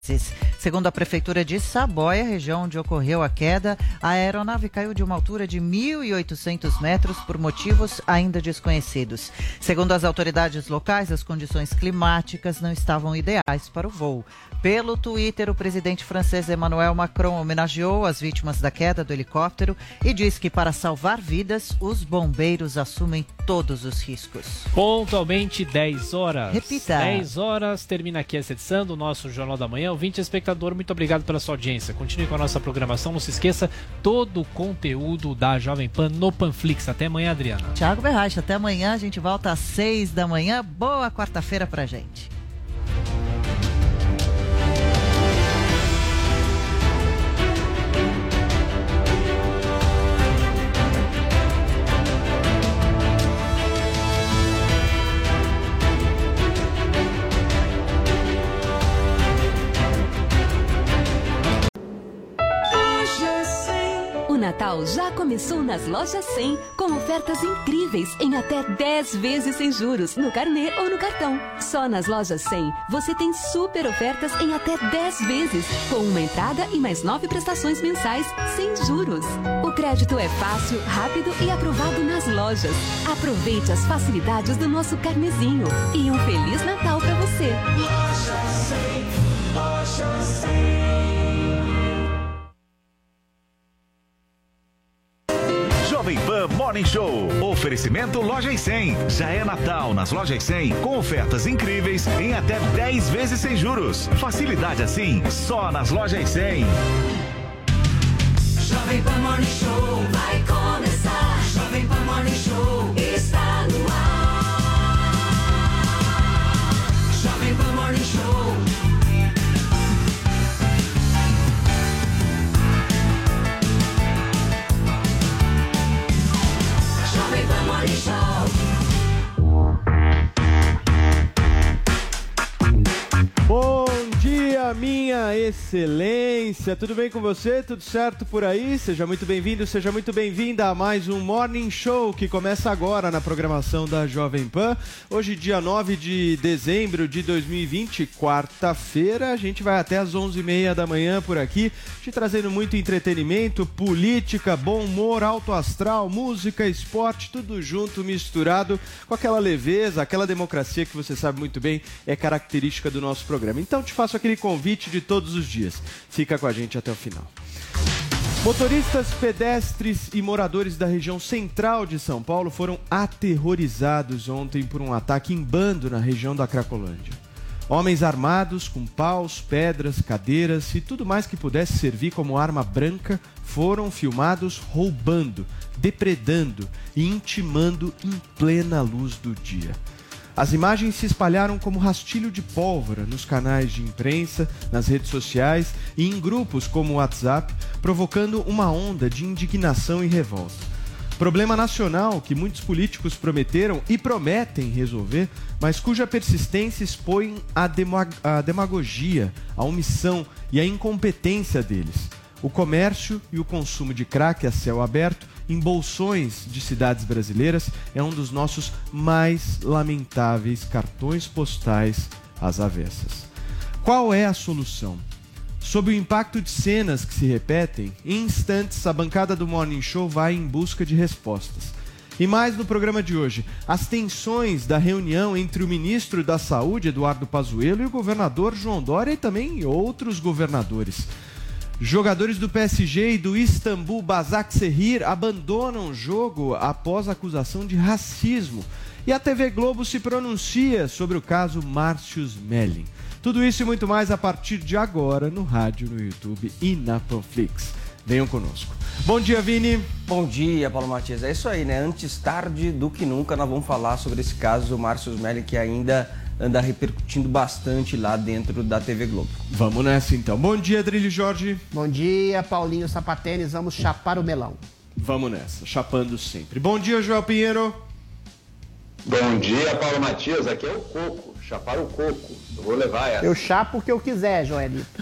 Segundo a Prefeitura de Saboia, região onde ocorreu a queda, a aeronave caiu de uma altura de 1.800 metros por motivos ainda desconhecidos. Segundo as autoridades locais, as condições climáticas não estavam ideais para o voo. Pelo Twitter, o presidente francês Emmanuel Macron homenageou as vítimas da queda do helicóptero e diz que para salvar vidas, os bombeiros assumem todos os riscos. Pontualmente 10 horas. Repita. 10 horas, termina aqui essa edição do nosso Jornal da Manhã. Ouvinte e espectador, muito obrigado pela sua audiência. Continue com a nossa programação. Não se esqueça, todo o conteúdo da Jovem Pan no Panflix. Até amanhã, Adriana. Thiago Berrache, até amanhã. A gente volta às 6 da manhã. Boa quarta-feira pra gente. O Natal já começou nas Lojas 100, com ofertas incríveis em até 10 vezes sem juros, no carnê ou no cartão. Só nas Lojas 100 você tem super ofertas em até 10 vezes, com uma entrada e mais 9 prestações mensais sem juros. O crédito é fácil, rápido e aprovado nas lojas. Aproveite as facilidades do nosso carnezinho e um Feliz Natal para você. Lojas 100, Lojas 100. Jovem Pan Morning Show. Oferecimento Lojas 100. Já é Natal nas Lojas 100 com ofertas incríveis em até 10 vezes sem juros. Facilidade assim, só nas Lojas 100. Jovem Pan Morning Show vai começar. Jovem Pan Morning Show está no ar. Jovem Pan Morning Show. Bom dia, minha excelência, tudo bem com você? Tudo certo por aí? Seja muito bem-vindo, seja muito bem-vinda a mais um Morning Show que começa agora na programação da Jovem Pan. Hoje, dia 9 de dezembro de 2020, quarta-feira, a gente vai até às 11h30 da manhã por aqui, te trazendo muito entretenimento, política, bom humor, alto astral, música, esporte, tudo junto, misturado, com aquela leveza, aquela democracia que você sabe muito bem é característica do nosso programa. Então te faço aquele convite de todos os dias. Fica com a gente até o final. Motoristas, pedestres e moradores da região central de São Paulo foram aterrorizados ontem por um ataque em bando na região da Cracolândia. Homens armados com paus, pedras, cadeiras e tudo mais que pudesse servir como arma branca foram filmados roubando, depredando e intimando em plena luz do dia. As imagens se espalharam como rastilho de pólvora nos canais de imprensa, nas redes sociais e em grupos como o WhatsApp, provocando uma onda de indignação e revolta. Problema nacional que muitos políticos prometeram e prometem resolver, mas cuja persistência expõe a demagogia, a omissão e a incompetência deles. O comércio e o consumo de crack a céu aberto em bolsões de cidades brasileiras é um dos nossos mais lamentáveis cartões postais às avessas. Qual é a solução? Sob o impacto de cenas que se repetem, em instantes a bancada do Morning Show vai em busca de respostas. E mais no programa de hoje, as tensões da reunião entre o ministro da Saúde, Eduardo Pazuello, e o governador João Dória e também outros governadores. Jogadores do PSG e do Istambul Basaksehir abandonam o jogo após acusação de racismo. E a TV Globo se pronuncia sobre o caso Márcio Smelling. Tudo isso e muito mais a partir de agora no rádio, no YouTube e na Panflix. Venham conosco. Bom dia, Vini. Bom dia, Paulo Matias. É isso aí, né? Antes tarde do que nunca, nós vamos falar sobre esse caso Márcio Smelling, que ainda anda repercutindo bastante lá dentro da TV Globo. Vamos nessa então. Bom dia, Adrilho Jorge. Bom dia, Paulinho Sapatênis. Vamos chapar o melão. Vamos nessa, chapando sempre. Bom dia, Joel Pinheiro. Bom dia, Paulo Matias. Aqui é o coco, chapar o coco. Eu vou levar essa. Eu chapo o que eu quiser, Joelito.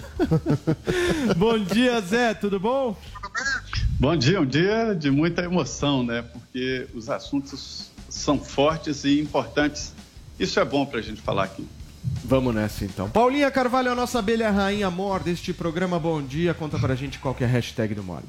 Bom dia, Zé. Tudo bom? Bom dia, um dia de muita emoção, né? Porque os assuntos são fortes e importantes. Isso é bom para a gente falar aqui. Vamos nessa então. Paulinha Carvalho, a nossa abelha rainha mor deste programa. Bom dia, conta pra gente qual que é a hashtag do Morning.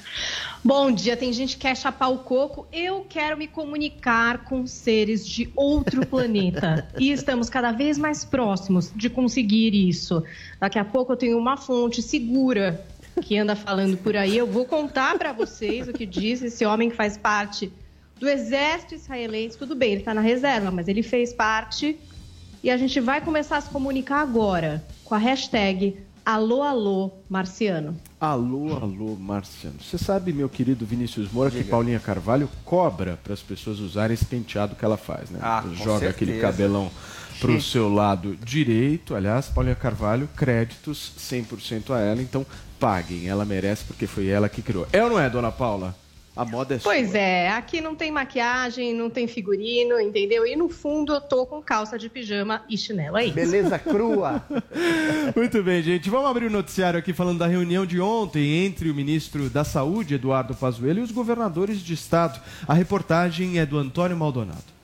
Bom dia, tem gente que quer chapar o coco. Eu quero me comunicar com seres de outro planeta. E estamos cada vez mais próximos de conseguir isso. Daqui a pouco eu tenho uma fonte segura que anda falando por aí. Eu vou contar para vocês o que diz esse homem que faz parte do exército israelense. Tudo bem, ele está na reserva, mas ele fez parte. E a gente vai começar a se comunicar agora com a hashtag Alô, alô, Marciano. Alô, alô, Marciano. Você sabe, meu querido Vinícius Moura, que Paulinha Carvalho cobra para as pessoas usarem esse penteado que ela faz, né? Joga aquele cabelão para o seu lado direito. Aliás, Paulinha Carvalho, créditos 100% a ela, então paguem. Ela merece porque foi ela que criou. É ou não é, dona Paula? A moda é sua. Pois é, aqui não tem maquiagem, não tem figurino, entendeu? E no fundo eu tô com calça de pijama e chinelo, é isso. Beleza crua. Muito bem, gente. Vamos abrir o noticiário aqui falando da reunião de ontem entre o ministro da Saúde, Eduardo Pazuello, e os governadores de estado. A reportagem é do Antônio Maldonado.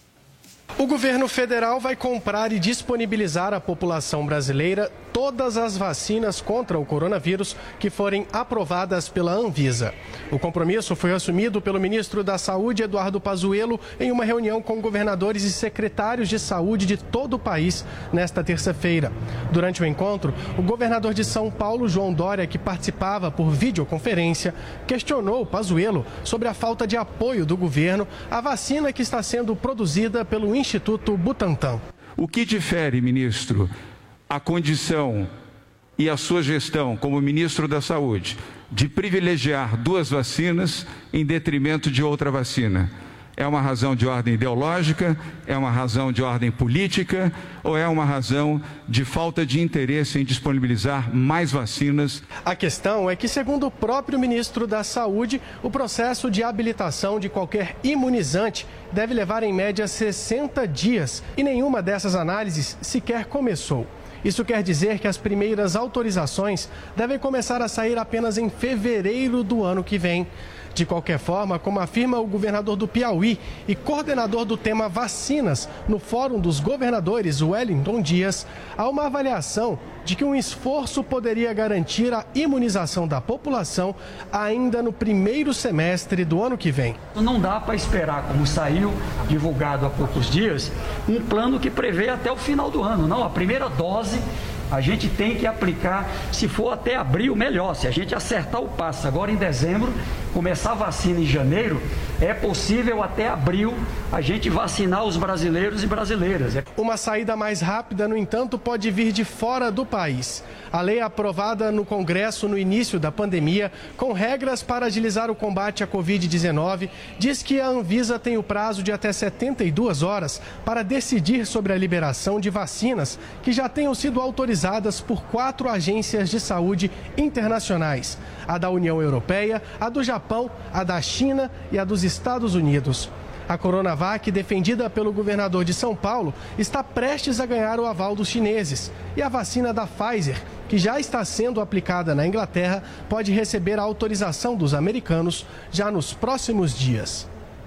O governo federal vai comprar e disponibilizar à população brasileira todas as vacinas contra o coronavírus que forem aprovadas pela Anvisa. O compromisso foi assumido pelo ministro da Saúde, Eduardo Pazuello, em uma reunião com governadores e secretários de saúde de todo o país nesta terça-feira. Durante o encontro, o governador de São Paulo, João Dória, que participava por videoconferência, questionou Pazuello sobre a falta de apoio do governo à vacina que está sendo produzida pelo Instituto Butantan. O que difere, ministro, a condição e a sua gestão como ministro da Saúde de privilegiar duas vacinas em detrimento de outra vacina? É uma razão de ordem ideológica? É uma razão de ordem política? Ou é uma razão de falta de interesse em disponibilizar mais vacinas? A questão é que, segundo o próprio ministro da Saúde, o processo de habilitação de qualquer imunizante deve levar em média 60 dias e nenhuma dessas análises sequer começou. Isso quer dizer que as primeiras autorizações devem começar a sair apenas em fevereiro do ano que vem. De qualquer forma, como afirma o governador do Piauí e coordenador do tema vacinas no Fórum dos Governadores, Wellington Dias, há uma avaliação de que um esforço poderia garantir a imunização da população ainda no primeiro semestre do ano que vem. Não dá para esperar, como saiu divulgado há poucos dias, um plano que prevê até o final do ano. Não, a primeira dose a gente tem que aplicar, se for até abril, melhor. Se a gente acertar o passo agora em dezembro, começar a vacina em janeiro, é possível até abril a gente vacinar os brasileiros e brasileiras. Uma saída mais rápida, no entanto, pode vir de fora do país. A lei aprovada no Congresso no início da pandemia, com regras para agilizar o combate à Covid-19, diz que a Anvisa tem o prazo de até 72 horas para decidir sobre a liberação de vacinas que já tenham sido autorizadas por 4 agências de saúde internacionais: a da União Europeia, a do Japão, a da China e a dos Estados Unidos. A Coronavac, defendida pelo governador de São Paulo, está prestes a ganhar o aval dos chineses. E a vacina da Pfizer, que já está sendo aplicada na Inglaterra, pode receber a autorização dos americanos já nos próximos dias.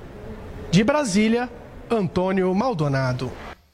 De Brasília, Antônio Maldonado.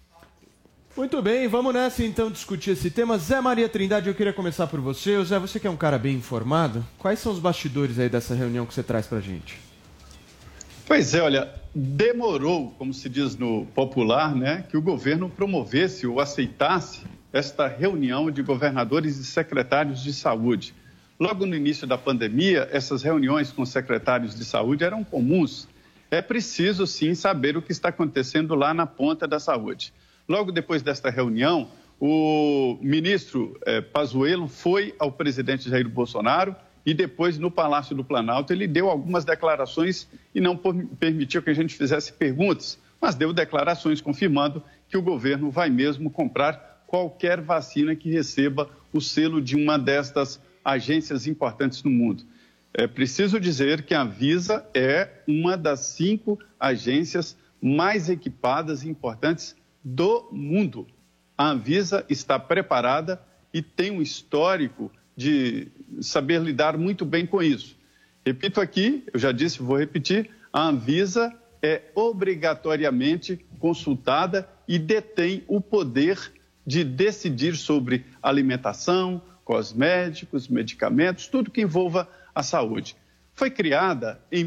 Muito bem, vamos nessa então discutir esse tema. Zé Maria Trindade, eu queria começar por você. Zé, você que é um cara bem informado, quais são os bastidores aí dessa reunião que você traz pra gente? Pois é, olha, demorou, como se diz no popular, né, que o governo promovesse ou aceitasse esta reunião de governadores e secretários de saúde. Logo no início da pandemia, essas reuniões com secretários de saúde eram comuns. É preciso, sim, saber o que está acontecendo lá na ponta da saúde. Logo depois desta reunião, o ministro Pazuello foi ao presidente Jair Bolsonaro e depois, no Palácio do Planalto, ele deu algumas declarações e não permitiu que a gente fizesse perguntas, mas deu declarações confirmando que o governo vai mesmo comprar qualquer vacina que receba o selo de uma destas agências importantes no mundo. É preciso dizer que a Anvisa é uma das 5 agências mais equipadas e importantes do mundo. A Anvisa está preparada e tem um histórico de saber lidar muito bem com isso. Repito aqui, eu já disse, vou repetir, a Anvisa é obrigatoriamente consultada e detém o poder de decidir sobre alimentação, cosméticos, medicamentos, tudo que envolva a saúde. Foi criada em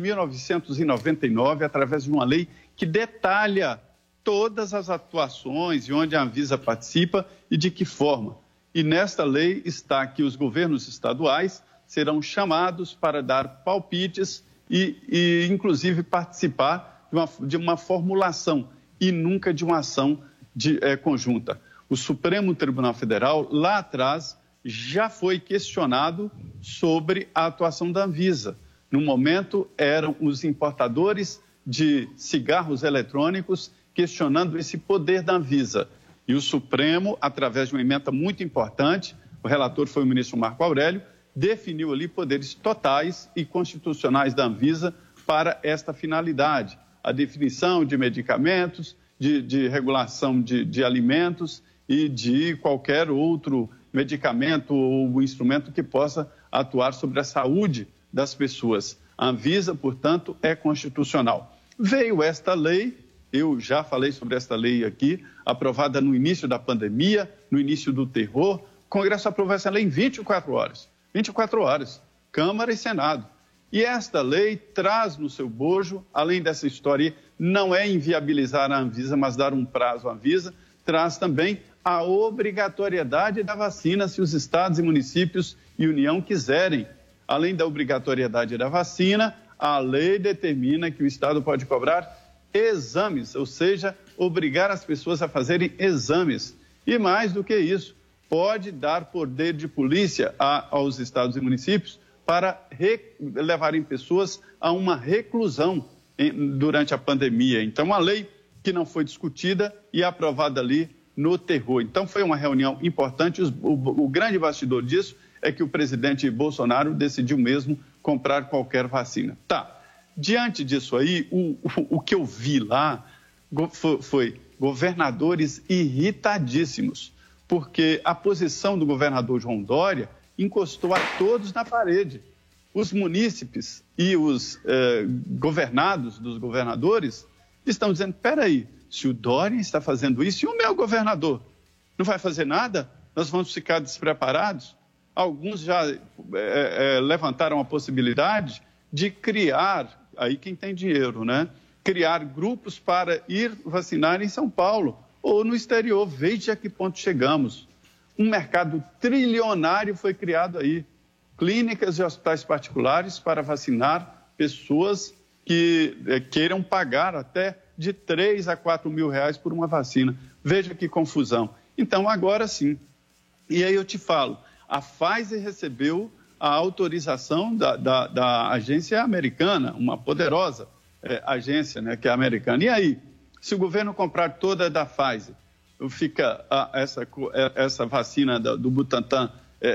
1999 através de uma lei que detalha todas as atuações e onde a Anvisa participa e de que forma. E nesta lei está que os governos estaduais serão chamados para dar palpites e inclusive, participar de uma formulação e nunca de uma ação conjunta. O Supremo Tribunal Federal, lá atrás, já foi questionado sobre a atuação da Anvisa. No momento, eram os importadores de cigarros eletrônicos questionando esse poder da Anvisa. E o Supremo, através de uma emenda muito importante, o relator foi o ministro Marco Aurélio, definiu ali poderes totais e constitucionais da Anvisa para esta finalidade. A definição de medicamentos, de regulação de alimentos e de qualquer outro medicamento ou instrumento que possa atuar sobre a saúde das pessoas. A Anvisa, portanto, é constitucional. Veio esta lei, eu já falei sobre esta lei aqui, aprovada no início da pandemia, no início do terror. O Congresso aprovou essa lei em 24 horas. 24 horas, Câmara e Senado. E esta lei traz no seu bojo, além dessa história, não é inviabilizar a Anvisa, mas dar um prazo à Anvisa, traz também a obrigatoriedade da vacina se os estados e municípios e União quiserem. Além da obrigatoriedade da vacina, a lei determina que o Estado pode cobrar exames, ou seja, obrigar as pessoas a fazerem exames. E mais do que isso, pode dar poder de polícia aos estados e municípios para levarem pessoas a uma reclusão durante a pandemia. Então, uma lei que não foi discutida e aprovada ali no terror. Então, foi uma reunião importante. O grande bastidor disso é que o presidente Bolsonaro decidiu mesmo comprar qualquer vacina. Tá, diante disso aí, o que eu vi lá foi governadores irritadíssimos, porque a posição do governador João Dória encostou a todos na parede. Os munícipes e os governados dos governadores estão dizendo, peraí, se o Dória está fazendo isso, e o meu governador não vai fazer nada? Nós vamos ficar despreparados? Alguns já levantaram a possibilidade de criar, aí quem tem dinheiro, né? Criar grupos para ir vacinar em São Paulo ou no exterior. Veja a que ponto chegamos. Um mercado trilionário foi criado aí. Clínicas e hospitais particulares para vacinar pessoas que queiram pagar até de 3 a 4 mil reais por uma vacina. Veja que confusão. Então, agora sim. E aí eu te falo, a Pfizer recebeu a autorização da agência americana, uma poderosa agência, né, que é americana. E aí, se o governo comprar toda da Pfizer, fica essa vacina do Butantan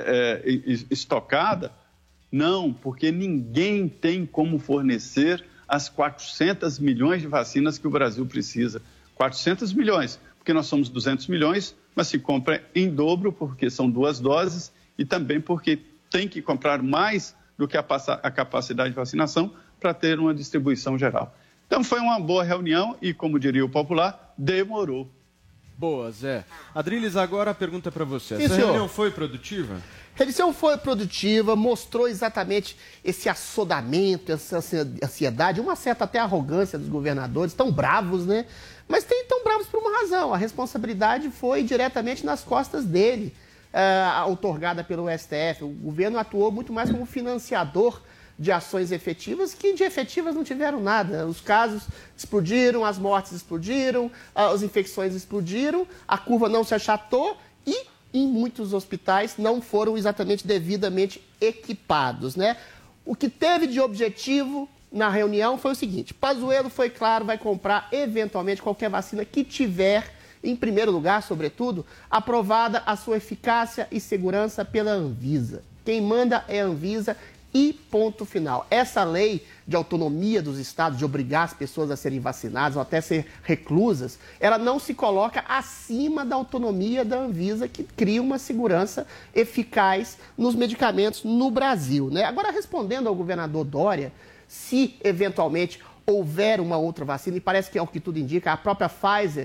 estocada? Não, porque ninguém tem como fornecer as 400 milhões de vacinas que o Brasil precisa. 400 milhões, porque nós somos 200 milhões, mas se compra em dobro, porque são 2 doses, e também porque tem que comprar mais do que a capacidade de vacinação para ter uma distribuição geral. Então, foi uma boa reunião e, como diria o popular, demorou. Boa, Zé. Adriles, agora a pergunta para você. Essa reunião foi produtiva? A reunião foi produtiva, mostrou exatamente esse assodamento, essa ansiedade, uma certa até arrogância dos governadores, tão bravos, né? Mas tão bravos por uma razão. A responsabilidade foi diretamente nas costas dele, outorgada pelo STF. O governo atuou muito mais como financiador de ações efetivas, que de efetivas não tiveram nada. Os casos explodiram, as mortes explodiram, as infecções explodiram, a curva não se achatou e em muitos hospitais não foram exatamente devidamente equipados, né? O que teve de objetivo na reunião foi o seguinte: Pazuello foi claro, vai comprar eventualmente qualquer vacina que tiver, em primeiro lugar, sobretudo, aprovada a sua eficácia e segurança pela Anvisa. Quem manda é a Anvisa. E ponto final. Essa lei de autonomia dos estados, de obrigar as pessoas a serem vacinadas ou até ser reclusas, ela não se coloca acima da autonomia da Anvisa, que cria uma segurança eficaz nos medicamentos no Brasil, né? Agora, respondendo ao governador Dória, se eventualmente houver uma outra vacina, e parece que é o que tudo indica, a própria Pfizer,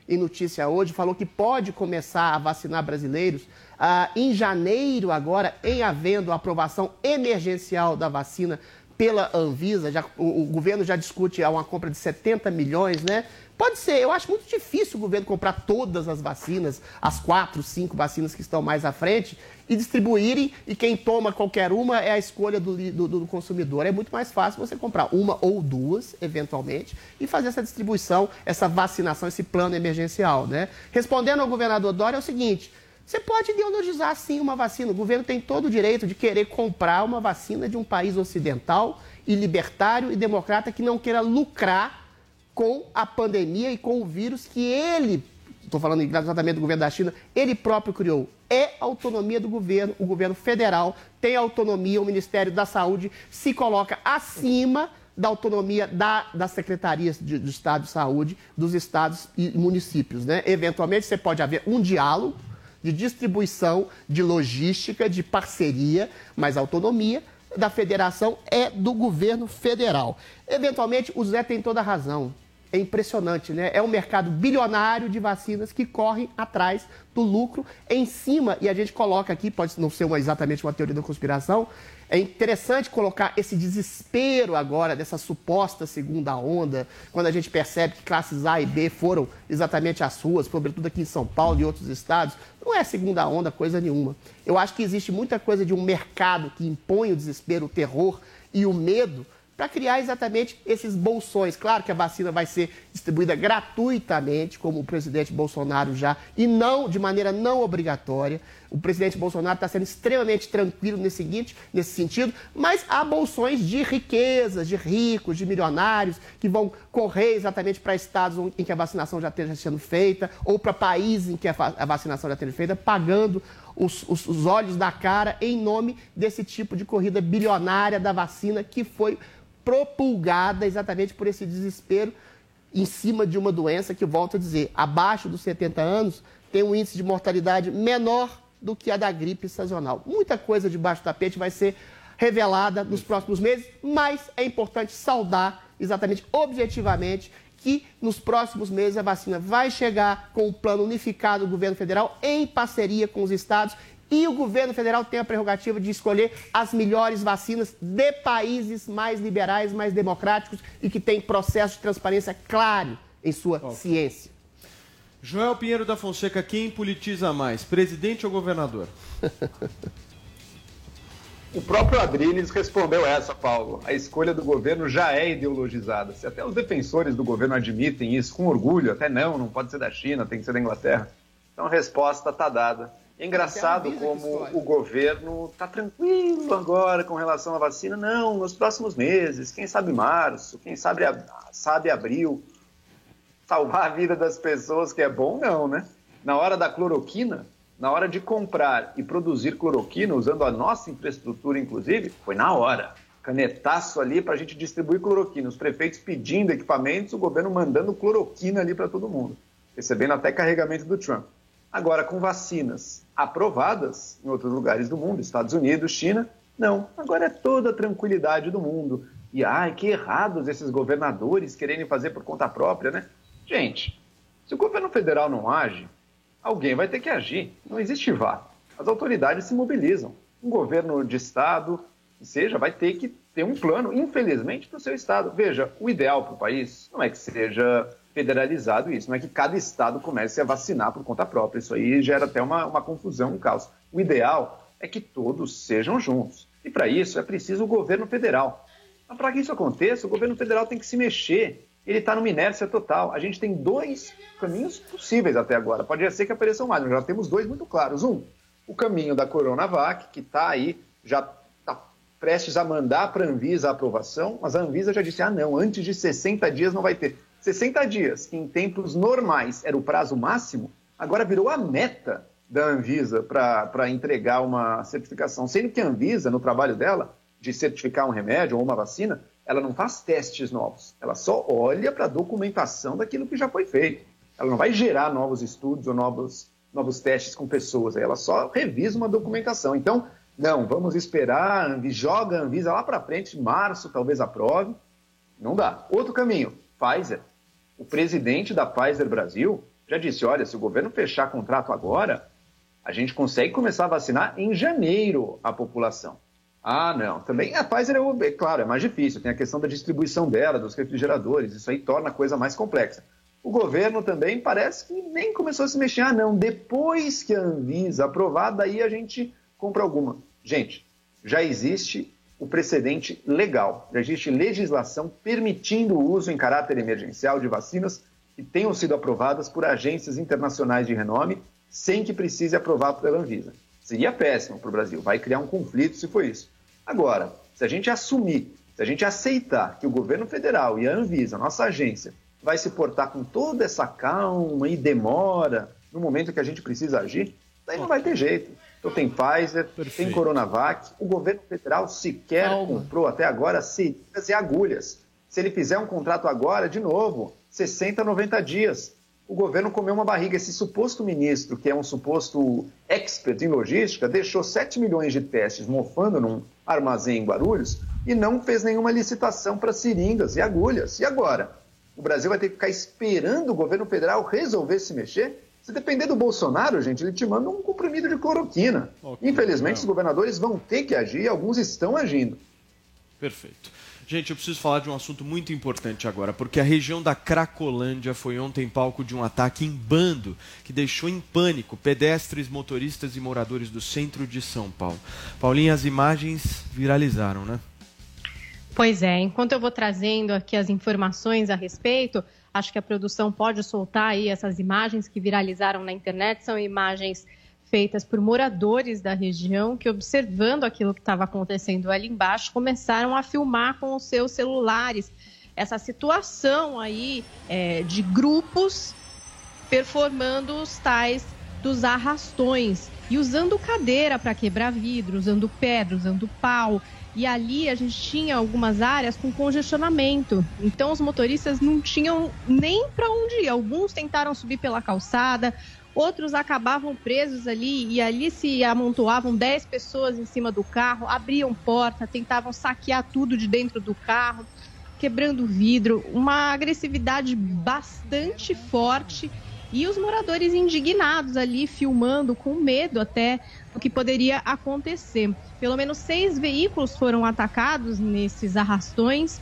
em notícia hoje, falou que pode começar a vacinar brasileiros em janeiro agora, em havendo a aprovação emergencial da vacina pela Anvisa. O governo já discute uma compra de 70 milhões, né? Pode ser, eu acho muito difícil o governo comprar todas as vacinas, as 4, 5 vacinas que estão mais à frente, e distribuírem, e quem toma qualquer uma é a escolha do consumidor. É muito mais fácil você comprar uma ou duas, eventualmente, e fazer essa distribuição, essa vacinação, esse plano emergencial, né? Respondendo ao governador Dória, é o seguinte: você pode ideologizar, sim, uma vacina. O governo tem todo o direito de querer comprar uma vacina de um país ocidental e libertário e democrata que não queira lucrar com a pandemia e com o vírus que ele, estou falando exatamente do governo da China, ele próprio criou. É autonomia do governo, o governo federal tem autonomia, o Ministério da Saúde se coloca acima da autonomia das secretarias do Estado de Saúde, dos estados e municípios, né? Eventualmente, você pode haver um diálogo de distribuição, de logística, de parceria, mas a autonomia da federação é do governo federal. Eventualmente, o Zé tem toda a razão. É impressionante, né? É um mercado bilionário de vacinas que corre atrás do lucro em cima, e a gente coloca aqui, pode não ser exatamente uma teoria da conspiração, é interessante colocar esse desespero agora dessa suposta segunda onda, quando a gente percebe que classes A e B foram exatamente as suas, sobretudo aqui em São Paulo e outros estados. Não é segunda onda coisa nenhuma. Eu acho que existe muita coisa de um mercado que impõe o desespero, o terror e o medo para criar exatamente esses bolsões. Claro que a vacina vai ser distribuída gratuitamente, como o presidente Bolsonaro já, e não de maneira não obrigatória. O presidente Bolsonaro está sendo extremamente tranquilo nesse sentido, mas há bolsões de riquezas, de ricos, de milionários, que vão correr exatamente para estados em que a vacinação já esteja sendo feita, ou para países em que a vacinação já esteja feita, pagando os olhos da cara em nome desse tipo de corrida bilionária da vacina que foi propulgada exatamente por esse desespero em cima de uma doença que, volto a dizer, abaixo dos 70 anos, tem um índice de mortalidade menor do que a da gripe sazonal. Muita coisa debaixo do tapete vai ser revelada nos próximos meses, mas é importante saudar exatamente, objetivamente, que nos próximos meses a vacina vai chegar com o plano unificado do governo federal em parceria com os estados. E o governo federal tem a prerrogativa de escolher as melhores vacinas de países mais liberais, mais democráticos e que têm processo de transparência claro em sua ciência. Joel Pinheiro da Fonseca, quem politiza mais, presidente ou governador? O próprio Adriles respondeu essa, Paulo. A escolha do governo já é ideologizada. Se até os defensores do governo admitem isso com orgulho, até não pode ser da China, tem que ser da Inglaterra. Então a resposta está dada. É engraçado como o governo está tranquilo agora com relação à vacina. Não, nos próximos meses, quem sabe março, quem sabe abril. Salvar a vida das pessoas, que é bom, não, né? Na hora da cloroquina, na hora de comprar e produzir cloroquina, usando a nossa infraestrutura, inclusive, foi na hora. Canetaço ali para a gente distribuir cloroquina. Os prefeitos pedindo equipamentos, o governo mandando cloroquina ali para todo mundo. Recebendo até carregamento do Trump. Agora, com vacinas aprovadas em outros lugares do mundo, Estados Unidos, China, não. Agora é toda a tranquilidade do mundo. E, que errados esses governadores quererem fazer por conta própria, né? Gente, se o governo federal não age, alguém vai ter que agir. Não existe vá. As autoridades se mobilizam. Um governo de estado, seja, vai ter que ter um plano, infelizmente, para o seu estado. Veja, o ideal para o país não é que seja federalizado isso, não é que cada estado comece a vacinar por conta própria. Isso aí gera até uma confusão, um caos. O ideal é que todos sejam juntos. E para isso é preciso o governo federal. Mas para que isso aconteça, o governo federal tem que se mexer. Ele está numa inércia total. A gente tem 2 caminhos possíveis até agora. Pode ser que apareçam mais, mas já temos 2 muito claros. Um, o caminho da Coronavac, que está aí, já está prestes a mandar para a Anvisa a aprovação, mas a Anvisa já disse, não, antes de 60 dias não vai ter. 60 dias, que em tempos normais era o prazo máximo, agora virou a meta da Anvisa para entregar uma certificação. Sendo que a Anvisa, no trabalho dela, de certificar um remédio ou uma vacina, ela não faz testes novos, ela só olha para a documentação daquilo que já foi feito. Ela não vai gerar novos estudos ou novos testes com pessoas, ela só revisa uma documentação. Então, não, vamos esperar, joga a Anvisa lá para frente, em março talvez aprove. Não dá. Outro caminho, Pfizer. O presidente da Pfizer Brasil já disse, olha, se o governo fechar contrato agora, a gente consegue começar a vacinar em janeiro a população. Ah, não. Também a Pfizer, claro, é mais difícil. Tem a questão da distribuição dela, dos refrigeradores. Isso aí torna a coisa mais complexa. O governo também parece que nem começou a se mexer. Ah, não. Depois que a Anvisa aprovar, daí a gente compra alguma. Gente, já existe o precedente legal. Já existe legislação permitindo o uso em caráter emergencial de vacinas que tenham sido aprovadas por agências internacionais de renome sem que precise aprovar pela Anvisa. Seria péssimo para o Brasil. Vai criar um conflito se for isso. Agora, se a gente assumir, se a gente aceitar que o governo federal e a Anvisa, a nossa agência, vai se portar com toda essa calma e demora no momento que a gente precisa agir, daí não vai ter jeito. Então tem Pfizer, tem Coronavac, o governo federal sequer comprou até agora seringas e agulhas. Se ele fizer um contrato agora, de novo, 60, 90 dias. O governo comeu uma barriga. Esse suposto ministro, que é um suposto expert em logística, deixou 7 milhões de testes mofando num armazém em Guarulhos e não fez nenhuma licitação para seringas e agulhas. E agora? O Brasil vai ter que ficar esperando o governo federal resolver se mexer? Se depender do Bolsonaro, gente, ele te manda um comprimido de cloroquina. Infelizmente, os governadores vão ter que agir e alguns estão agindo. Perfeito. Gente, eu preciso falar de um assunto muito importante agora, porque a região da Cracolândia foi ontem palco de um ataque em bando que deixou em pânico pedestres, motoristas e moradores do centro de São Paulo. Paulinha, as imagens viralizaram, né? Pois é, enquanto eu vou trazendo aqui as informações a respeito, acho que a produção pode soltar aí essas imagens que viralizaram na internet, são imagens feitas por moradores da região que, observando aquilo que estava acontecendo ali embaixo, começaram a filmar com os seus celulares essa situação aí de grupos performando os tais dos arrastões e usando cadeira para quebrar vidro, usando pedra, usando pau. E ali a gente tinha algumas áreas com congestionamento, então os motoristas não tinham nem para onde ir. Alguns tentaram subir pela calçada, outros acabavam presos ali, e ali se amontoavam 10 pessoas em cima do carro, abriam porta, tentavam saquear tudo de dentro do carro, quebrando vidro, uma agressividade bastante forte, e os moradores indignados ali, filmando, com medo até do que poderia acontecer. Pelo menos 6 veículos foram atacados nesses arrastões,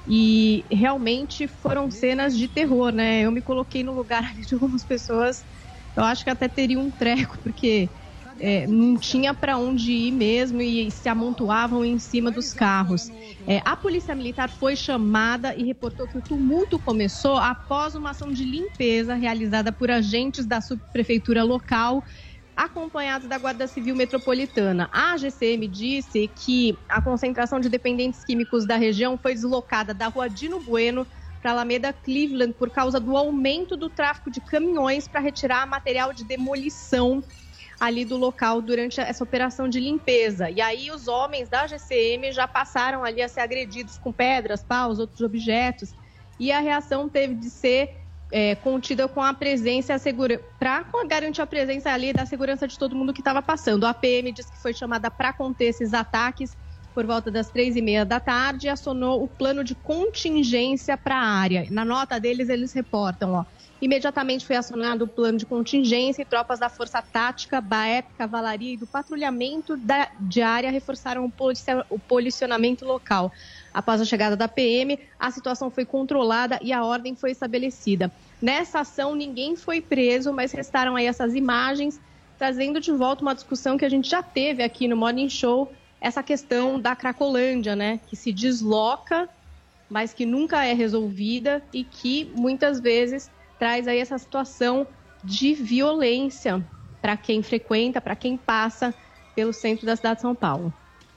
e realmente foram cenas de terror, né? Eu me coloquei no lugar de algumas pessoas. Eu acho que até teria um treco, porque não tinha para onde ir mesmo e se amontoavam em cima dos carros. A Polícia Militar foi chamada e reportou que o tumulto começou após uma ação de limpeza realizada por agentes da subprefeitura local, acompanhados da Guarda Civil Metropolitana. A GCM disse que a concentração de dependentes químicos da região foi deslocada da Rua Dino Bueno para a Alameda Cleveland por causa do aumento do tráfego de caminhões para retirar material de demolição ali do local durante essa operação de limpeza. E aí os homens da GCM já passaram ali a ser agredidos com pedras, paus, outros objetos, e a reação teve de ser contida com a presença para garantir a presença ali da segurança de todo mundo que estava passando. A PM disse que foi chamada para conter esses ataques por volta das 3h30 da tarde, e acionou o plano de contingência para a área. Na nota deles, eles reportam, imediatamente foi acionado o plano de contingência e tropas da Força Tática, BAEP, Cavalaria e do Patrulhamento de área reforçaram o policionamento local. Após a chegada da PM, a situação foi controlada e a ordem foi estabelecida. Nessa ação, ninguém foi preso, mas restaram aí essas imagens, trazendo de volta uma discussão que a gente já teve aqui no Morning Show, essa questão da Cracolândia, né, que se desloca, mas que nunca é resolvida e que muitas vezes traz aí essa situação de violência para quem frequenta, para quem passa pelo centro da cidade de São Paulo.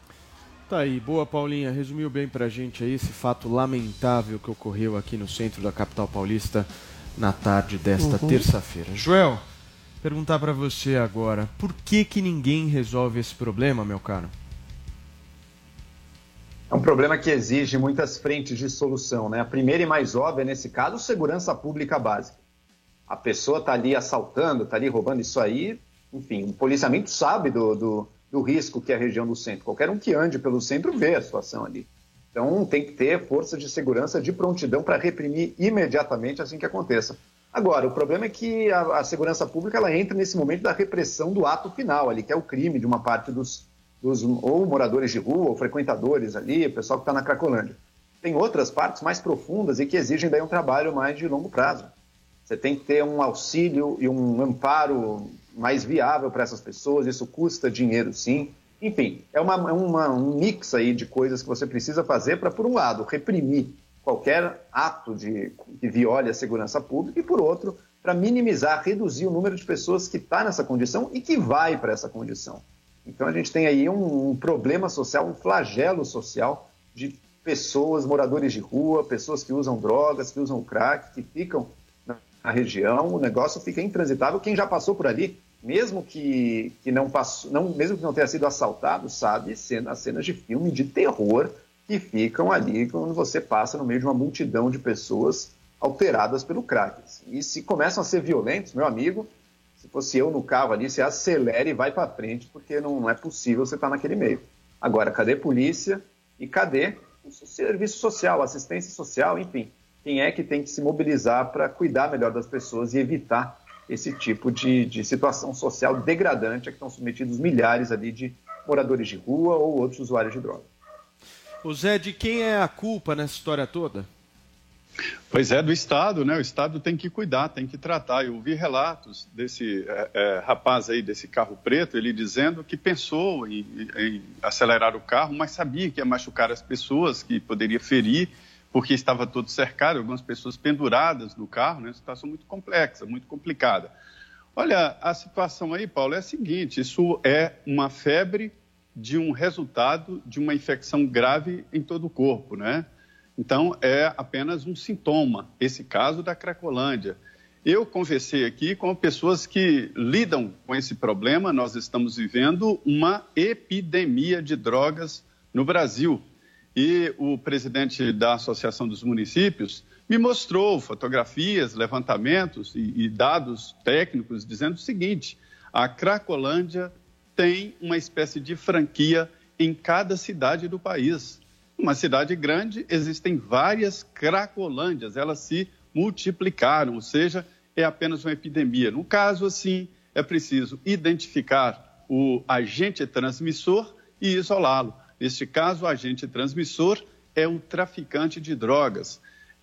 Tá aí, boa Paulinha, resumiu bem pra gente aí esse fato lamentável que ocorreu aqui no centro da capital paulista na tarde desta terça-feira. Joel, perguntar pra você agora, por que ninguém resolve esse problema, meu caro? É um problema que exige muitas frentes de solução, né? A primeira e mais óbvia, nesse caso, segurança pública básica. A pessoa está ali assaltando, está ali roubando isso aí, enfim, o policiamento sabe do risco que é a região do centro. Qualquer um que ande pelo centro vê a situação ali. Então tem que ter força de segurança de prontidão para reprimir imediatamente assim que aconteça. Agora, o problema é que a segurança pública ela entra nesse momento da repressão do ato final ali, que é o crime de uma parte dos ou moradores de rua, ou frequentadores ali, o pessoal que está na Cracolândia. Tem outras partes mais profundas e que exigem daí um trabalho mais de longo prazo. Você tem que ter um auxílio e um amparo mais viável para essas pessoas, isso custa dinheiro sim. Enfim, é um mix aí de coisas que você precisa fazer para, por um lado, reprimir qualquer ato que viole a segurança pública e, por outro, para minimizar, reduzir o número de pessoas que está nessa condição e que vai para essa condição. Então a gente tem aí um problema social, um flagelo social de pessoas, moradores de rua, pessoas que usam drogas, que usam crack, que ficam na região, o negócio fica intransitável. Quem já passou por ali, mesmo que não tenha sido assaltado, sabe as cenas de filme de terror que ficam ali quando você passa no meio de uma multidão de pessoas alteradas pelo crack. E se começam a ser violentos, meu amigo, se fosse eu no carro ali, você acelera e vai para frente, porque não é possível você estar naquele meio. Agora, cadê polícia e cadê o serviço social, assistência social, enfim, quem é que tem que se mobilizar para cuidar melhor das pessoas e evitar esse tipo de situação social degradante a que estão submetidos milhares ali de moradores de rua ou outros usuários de droga. O Zé, de quem é a culpa nessa história toda? Pois é, do Estado, né? O Estado tem que cuidar, tem que tratar. Eu ouvi relatos desse rapaz aí, desse carro preto, ele dizendo que pensou em acelerar o carro, mas sabia que ia machucar as pessoas, que poderia ferir, porque estava todo cercado, algumas pessoas penduradas no carro, né? Uma situação muito complexa, muito complicada. Olha, a situação aí, Paulo, é a seguinte, isso é uma febre de um resultado de uma infecção grave em todo o corpo, né? Então, é apenas um sintoma, esse caso da Cracolândia. Eu conversei aqui com pessoas que lidam com esse problema, nós estamos vivendo uma epidemia de drogas no Brasil. E o presidente da Associação dos Municípios me mostrou fotografias, levantamentos e dados técnicos dizendo o seguinte: a Cracolândia tem uma espécie de franquia em cada cidade do país. Uma cidade grande, existem várias Cracolândias, elas se multiplicaram, ou seja, é apenas uma epidemia. No caso, assim, é preciso identificar o agente transmissor e isolá-lo. Neste caso, o agente transmissor é um traficante de drogas.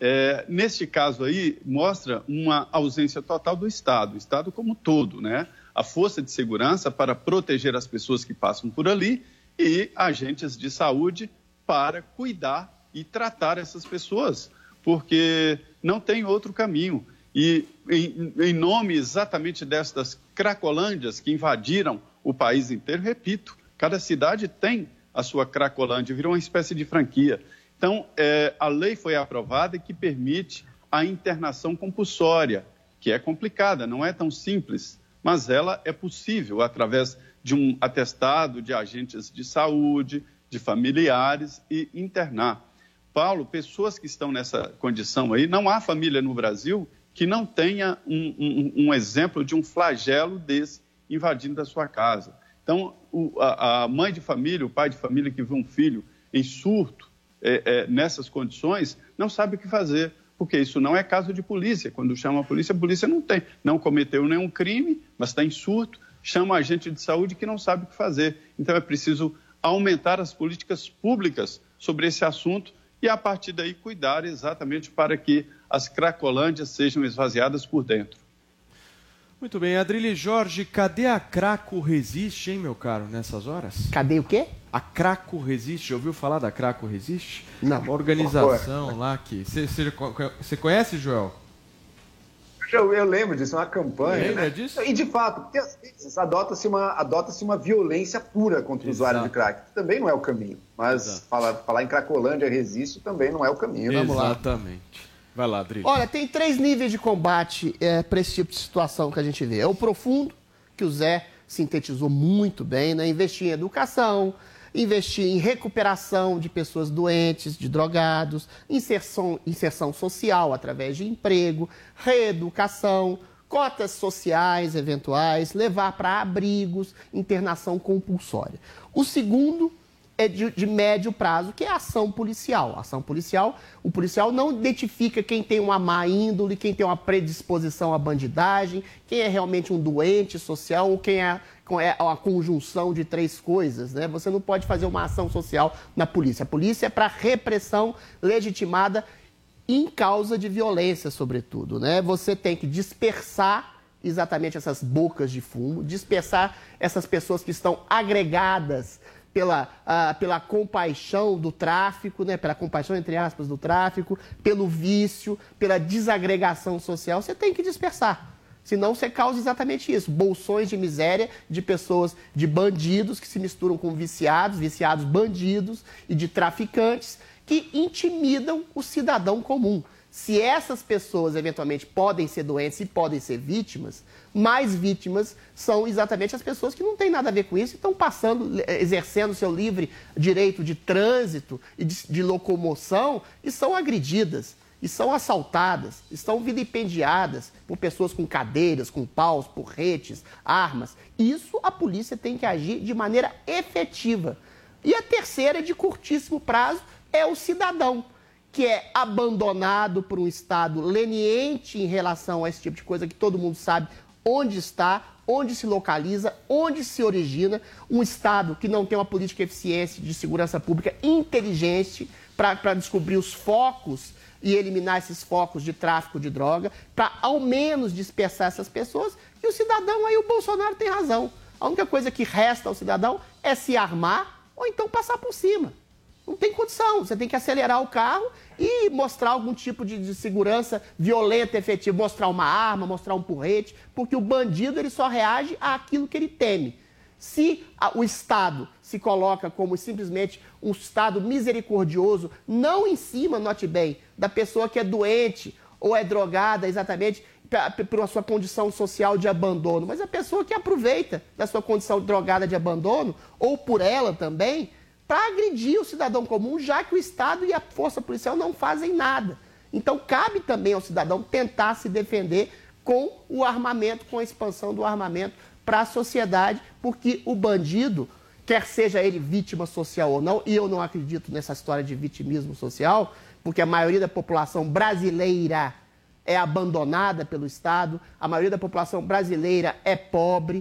Neste caso aí, mostra uma ausência total do Estado, o Estado como um todo, né? A força de segurança para proteger as pessoas que passam por ali e agentes de saúde para cuidar e tratar essas pessoas, porque não tem outro caminho. E em nome exatamente destas Cracolândias que invadiram o país inteiro, repito, cada cidade tem a sua Cracolândia, virou uma espécie de franquia. Então, a lei foi aprovada que permite a internação compulsória, que é complicada, não é tão simples, mas ela é possível através de um atestado de agentes de saúde, de familiares e internar. Paulo, pessoas que estão nessa condição aí, não há família no Brasil que não tenha um exemplo de um flagelo desse invadindo a sua casa. Então, a mãe de família, o pai de família que vê um filho em surto nessas condições, não sabe o que fazer, porque isso não é caso de polícia. Quando chama a polícia não cometeu nenhum crime, mas está em surto, chama agente de saúde que não sabe o que fazer. Então, é preciso aumentar as políticas públicas sobre esse assunto e, a partir daí, cuidar exatamente para que as Cracolândias sejam esvaziadas por dentro. Muito bem, Adrilles Jorge, cadê a Craco Resiste, hein, meu caro, nessas horas? Cadê o quê? A Craco Resiste, já ouviu falar da Craco Resiste? Não. Uma organização lá que... Você conhece, Joel? Eu lembro disso, é uma campanha. Lembra disso? E, de fato, porque às vezes adota-se uma violência pura contra o usuário de crack, que também não é o caminho. Mas falar em Cracolândia Resiste também não é o caminho. Vamos lá. Exatamente. Vai lá, Adrilles. Olha, tem 3 níveis de combate para esse tipo de situação que a gente vê. É o profundo, que o Zé sintetizou muito bem, né? Investir em educação, investir em recuperação de pessoas doentes, de drogados, inserção social através de emprego, reeducação, cotas sociais eventuais, levar para abrigos, internação compulsória. O segundo é de médio prazo, que é a ação policial. A ação policial, o policial não identifica quem tem uma má índole, quem tem uma predisposição à bandidagem, quem é realmente um doente social ou quem é a conjunção de 3 coisas, né? Você não pode fazer uma ação social na polícia. A polícia é para repressão legitimada em causa de violência, sobretudo, né? Você tem que dispersar exatamente essas bocas de fumo, dispersar essas pessoas que estão agregadas pela compaixão do tráfico, né? Pela compaixão, entre aspas, do tráfico, pelo vício, pela desagregação social. Você tem que dispersar. Senão você causa exatamente isso, bolsões de miséria de pessoas, de bandidos que se misturam com viciados bandidos e de traficantes que intimidam o cidadão comum. Se essas pessoas eventualmente podem ser doentes e podem ser vítimas, mais vítimas são exatamente as pessoas que não têm nada a ver com isso e estão exercendo seu livre direito de trânsito e de locomoção e são agredidas. E são assaltadas, estão vilipendiadas por pessoas com cadeiras, com paus, porretes, armas. Isso a polícia tem que agir de maneira efetiva. E a terceira, de curtíssimo prazo, é o cidadão, que é abandonado por um Estado leniente em relação a esse tipo de coisa que todo mundo sabe onde está, onde se localiza, onde se origina. Um Estado que não tem uma política eficiente de segurança pública inteligente para descobrir os focos e eliminar esses focos de tráfico de droga, para ao menos dispersar essas pessoas. E o cidadão, aí o Bolsonaro tem razão. A única coisa que resta ao cidadão é se armar ou então passar por cima. Não tem condição, você tem que acelerar o carro e mostrar algum tipo de segurança violenta, efetiva, mostrar uma arma, mostrar um porrete, porque o bandido ele só reage àquilo que ele teme. Se o Estado se coloca como simplesmente um Estado misericordioso, não em cima, note bem, da pessoa que é doente ou é drogada exatamente pela sua condição social de abandono, mas a pessoa que aproveita da sua condição drogada de abandono, ou por ela também, para agredir o cidadão comum, já que o Estado e a força policial não fazem nada. Então, cabe também ao cidadão tentar se defender com o armamento, com a expansão do armamento para a sociedade, porque o bandido, quer seja ele vítima social ou não, e eu não acredito nessa história de vitimismo social, porque a maioria da população brasileira é abandonada pelo Estado, a maioria da população brasileira é pobre,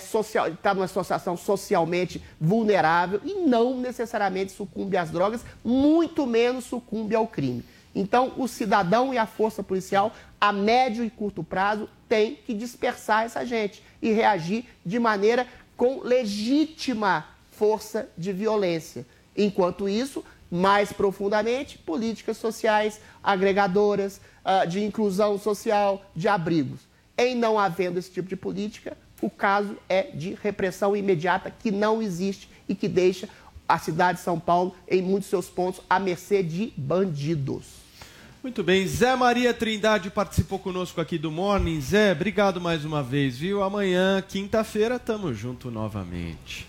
está numa situação socialmente vulnerável e não necessariamente sucumbe às drogas, muito menos sucumbe ao crime. Então, o cidadão e a força policial, a médio e curto prazo, tem que dispersar essa gente e reagir de maneira com legítima força de violência. Enquanto isso, mais profundamente, políticas sociais agregadoras, de inclusão social, de abrigos. Em não havendo esse tipo de política, o caso é de repressão imediata que não existe e que deixa a cidade de São Paulo, em muitos seus pontos, à mercê de bandidos. Muito bem, Zé Maria Trindade participou conosco aqui do Morning. Zé, obrigado mais uma vez, viu? Amanhã, quinta-feira, tamo junto novamente.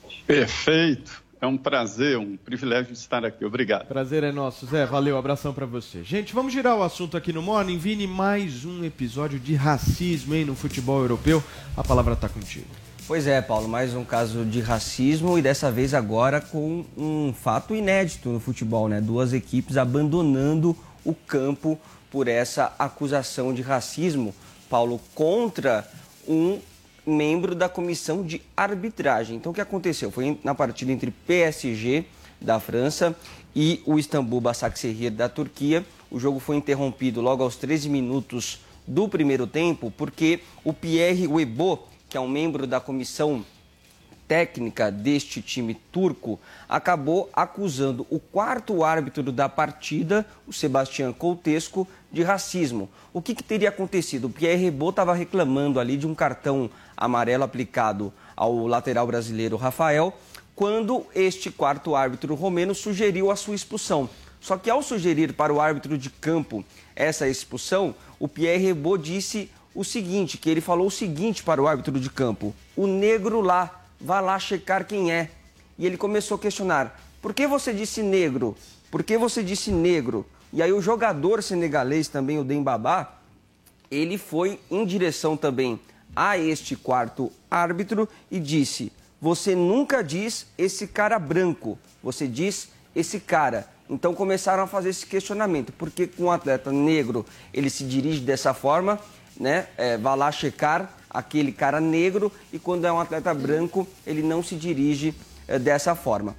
Perfeito. É um prazer, um privilégio de estar aqui. Obrigado. Prazer é nosso, Zé. Valeu, abração pra você. Gente, vamos girar o assunto aqui no Morning. Vini, mais um episódio de racismo, hein, no futebol europeu. A palavra tá contigo. Pois é, Paulo, mais um caso de racismo e dessa vez agora com um fato inédito no futebol, né? 2 equipes abandonando o campo por essa acusação de racismo, Paulo, contra um membro da comissão de arbitragem. Então, o que aconteceu? Foi na partida entre PSG, da França, e o Istambul Başakşehir, da Turquia. O jogo foi interrompido logo aos 13 minutos do primeiro tempo, porque o Pierre Webo, que é um membro da comissão técnica deste time turco, acabou acusando o 4º árbitro da partida, o Sebastian Coutescu, de racismo. O que teria acontecido? O Pierre Webo estava reclamando ali de um cartão amarelo aplicado ao lateral brasileiro Rafael, quando este 4º árbitro romeno sugeriu a sua expulsão. Só que ao sugerir para o árbitro de campo essa expulsão, o Pierre Webo disse o seguinte, que ele falou o seguinte para o árbitro de campo: o negro lá, vá lá checar quem é. E ele começou a questionar: por que você disse negro? Por que você disse negro? E aí o jogador senegalês também, o Dembaba, ele foi em direção também a este 4º árbitro e disse: você nunca diz esse cara branco, você diz esse cara. Então começaram a fazer esse questionamento, porque com um atleta negro ele se dirige dessa forma, né? Vai lá checar aquele cara negro, e quando é um atleta branco ele não se dirige dessa forma.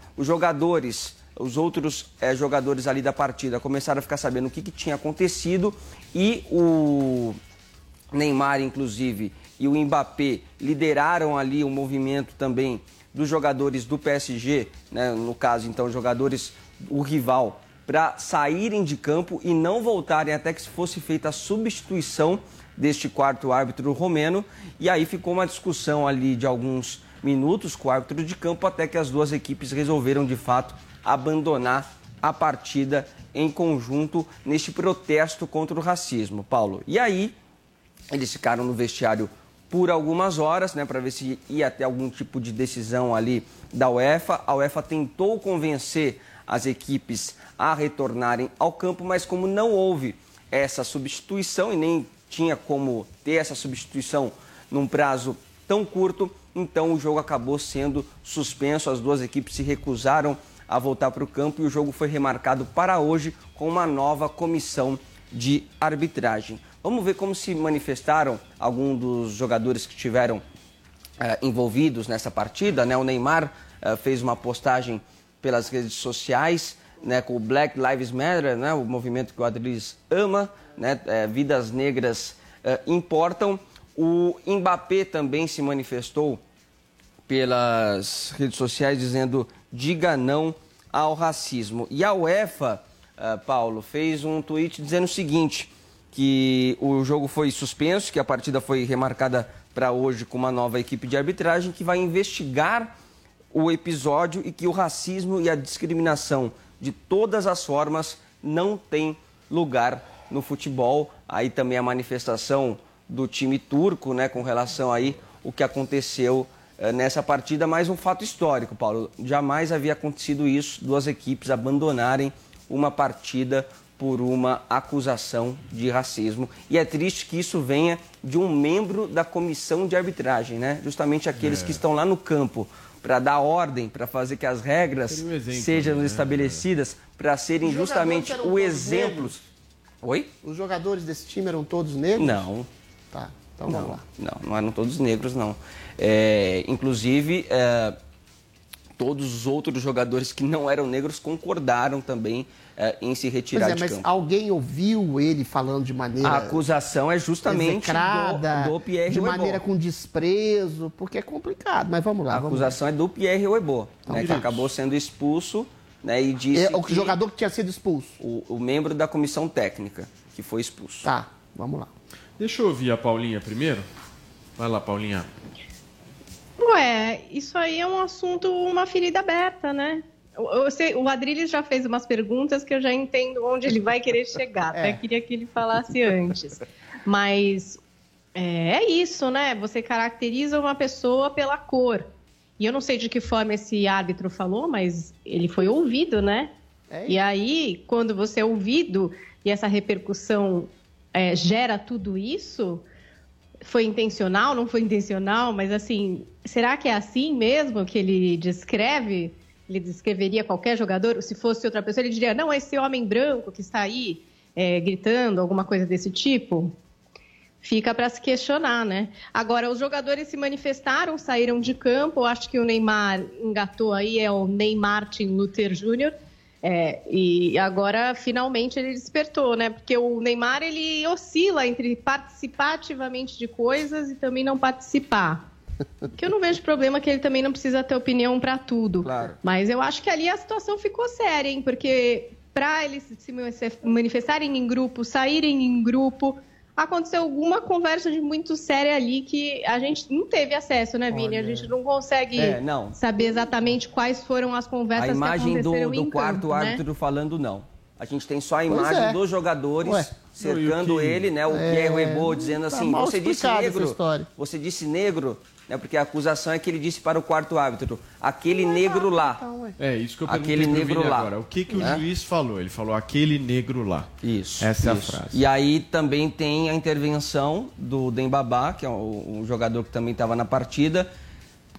Os outros jogadores ali da partida começaram a ficar sabendo o que tinha acontecido, e o Neymar, inclusive, e o Mbappé lideraram ali o movimento também dos jogadores do PSG, né? No caso, então, jogadores, o rival, para saírem de campo e não voltarem até que fosse feita a substituição deste quarto árbitro romeno. E aí ficou uma discussão ali de alguns minutos com o árbitro de campo, até que as duas equipes resolveram, de fato, abandonar a partida em conjunto neste protesto contra o racismo, Paulo. E aí, eles ficaram no vestiário por algumas horas, né, para ver se ia ter algum tipo de decisão ali da UEFA. A UEFA tentou convencer as equipes a retornarem ao campo, mas como não houve essa substituição e nem tinha como ter essa substituição num prazo tão curto, então o jogo acabou sendo suspenso. As duas equipes se recusaram a voltar para o campo e o jogo foi remarcado para hoje com uma nova comissão de arbitragem. Vamos ver como se manifestaram alguns dos jogadores que estiveram envolvidos nessa partida, né? O Neymar fez uma postagem pelas redes sociais, né, com o Black Lives Matter, né, o movimento que o Adriles ama, né, vidas negras importam. O Mbappé também se manifestou pelas redes sociais dizendo: diga não ao racismo. E a UEFA, Paulo, fez um tweet dizendo o seguinte, que o jogo foi suspenso, que a partida foi remarcada para hoje com uma nova equipe de arbitragem que vai investigar o episódio e que o racismo e a discriminação de todas as formas não tem lugar no futebol. Aí também a manifestação do time turco, né, com relação aí o que aconteceu nessa partida, mais um fato histórico, Paulo. Jamais havia acontecido isso, duas equipes abandonarem uma partida por uma acusação de racismo. E é triste que isso venha de um membro da comissão de arbitragem, né? Justamente aqueles que estão lá no campo para dar ordem, para fazer que as regras sejam estabelecidas, para serem justamente o exemplo. Oi? Os jogadores desse time eram todos negros? Não. Tá, então vamos lá. Não eram todos negros, não. Inclusive, todos os outros jogadores que não eram negros concordaram também em se retirar de campo. Mas alguém ouviu ele falando de maneira... A acusação é justamente do Pierre de Huebo. maneira com desprezo, porque é complicado, mas vamos lá. A acusação é do Pierre Huebo, né, que acabou sendo expulso, né, e disse o jogador que tinha sido expulso. O membro da comissão técnica que foi expulso. Tá, vamos lá. Deixa eu ouvir a Paulinha primeiro. Vai lá, Paulinha. Ué, isso aí é um assunto, uma ferida aberta, né? O Adriles já fez umas perguntas que eu já entendo onde ele vai querer chegar. Até queria que ele falasse antes. Mas é isso, né? Você caracteriza uma pessoa pela cor. E eu não sei de que forma esse árbitro falou, mas ele foi ouvido, né? E aí, quando você é ouvido e essa repercussão gera tudo isso, foi intencional, não foi intencional, mas assim, será que é assim mesmo que ele descreve? Ele descreveria qualquer jogador? Se fosse outra pessoa, ele diria, não, esse homem branco que está aí gritando, alguma coisa desse tipo? Fica para se questionar, né? Agora, os jogadores se manifestaram, saíram de campo. Eu acho que o Neymar engatou aí, é o Neymar Martin Luther Jr., e agora, finalmente, ele despertou, né? Porque o Neymar, ele oscila entre participar ativamente de coisas e também não participar. Que eu não vejo problema, que ele também não precisa ter opinião para tudo. Claro. Mas eu acho que ali a situação ficou séria, hein? Porque para eles se manifestarem em grupo, saírem em grupo, aconteceu alguma conversa de muito séria ali que a gente não teve acesso, né, Vini? A gente não consegue saber exatamente quais foram as conversas que aconteceram em campo. A imagem do quarto árbitro falando não. A gente tem só a imagem dos jogadores cercando ele, né? O Pierre Huebo dizendo assim, você disse negro, né? Porque a acusação é que ele disse para o quarto árbitro, aquele negro lá. Isso que eu perguntei pro Vini agora. O que o juiz falou? Ele falou, aquele negro lá. Isso. Essa é a frase. E aí também tem a intervenção do Dembaba, que é um jogador que também estava na partida,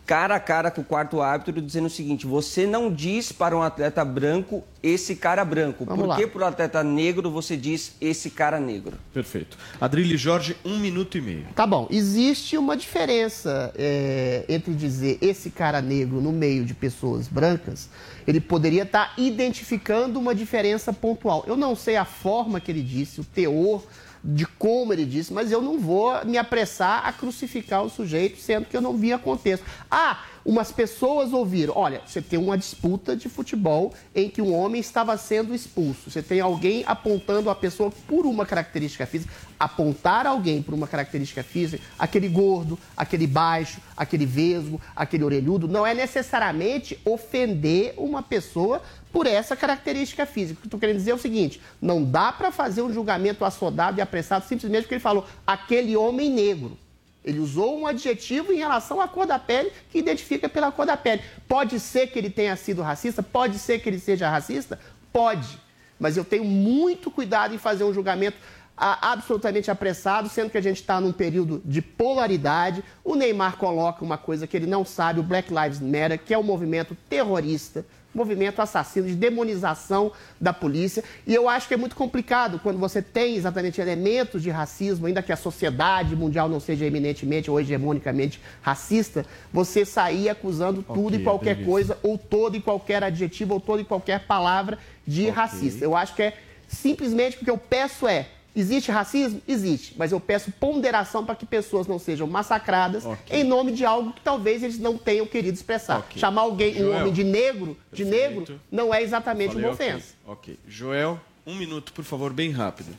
cara a cara com o quarto árbitro, dizendo o seguinte: você não diz para um atleta branco esse cara branco. Por que para o atleta negro você diz esse cara negro? Perfeito. Adrilles Jorge, 1 minuto e meio. Tá bom, existe uma diferença entre dizer esse cara negro no meio de pessoas brancas. Ele poderia estar identificando uma diferença pontual. Eu não sei a forma que ele disse, o teor de como ele disse, mas eu não vou me apressar a crucificar o sujeito, sendo que eu não vi a contexto. Umas pessoas ouviram, olha, você tem uma disputa de futebol em que um homem estava sendo expulso. Você tem alguém apontando a pessoa por uma característica física. Apontar alguém por uma característica física, aquele gordo, aquele baixo, aquele vesgo, aquele orelhudo, não é necessariamente ofender uma pessoa por essa característica física. O que eu estou querendo dizer é o seguinte: não dá para fazer um julgamento assodado e apressado simplesmente porque ele falou aquele homem negro. Ele usou um adjetivo em relação à cor da pele que identifica pela cor da pele. Pode ser que ele tenha sido racista? Pode ser que ele seja racista? Pode. Mas eu tenho muito cuidado em fazer um julgamento absolutamente apressado, sendo que a gente está num período de polaridade. O Neymar coloca uma coisa que ele não sabe, o Black Lives Matter, que é um movimento terrorista, movimento assassino, de demonização da polícia. E eu acho que é muito complicado quando você tem exatamente elementos de racismo, ainda que a sociedade mundial não seja eminentemente ou hegemonicamente racista, você sair acusando tudo e qualquer coisa, ou todo e qualquer adjetivo, ou toda e qualquer palavra de racista. Eu acho que é simplesmente porque eu peço existe racismo? Existe. Mas eu peço ponderação para que pessoas não sejam massacradas em nome de algo que talvez eles não tenham querido expressar. Chamar alguém, um homem de negro, não é exatamente uma ofensa. Ok. Joel, 1 minuto, por favor, bem rápido.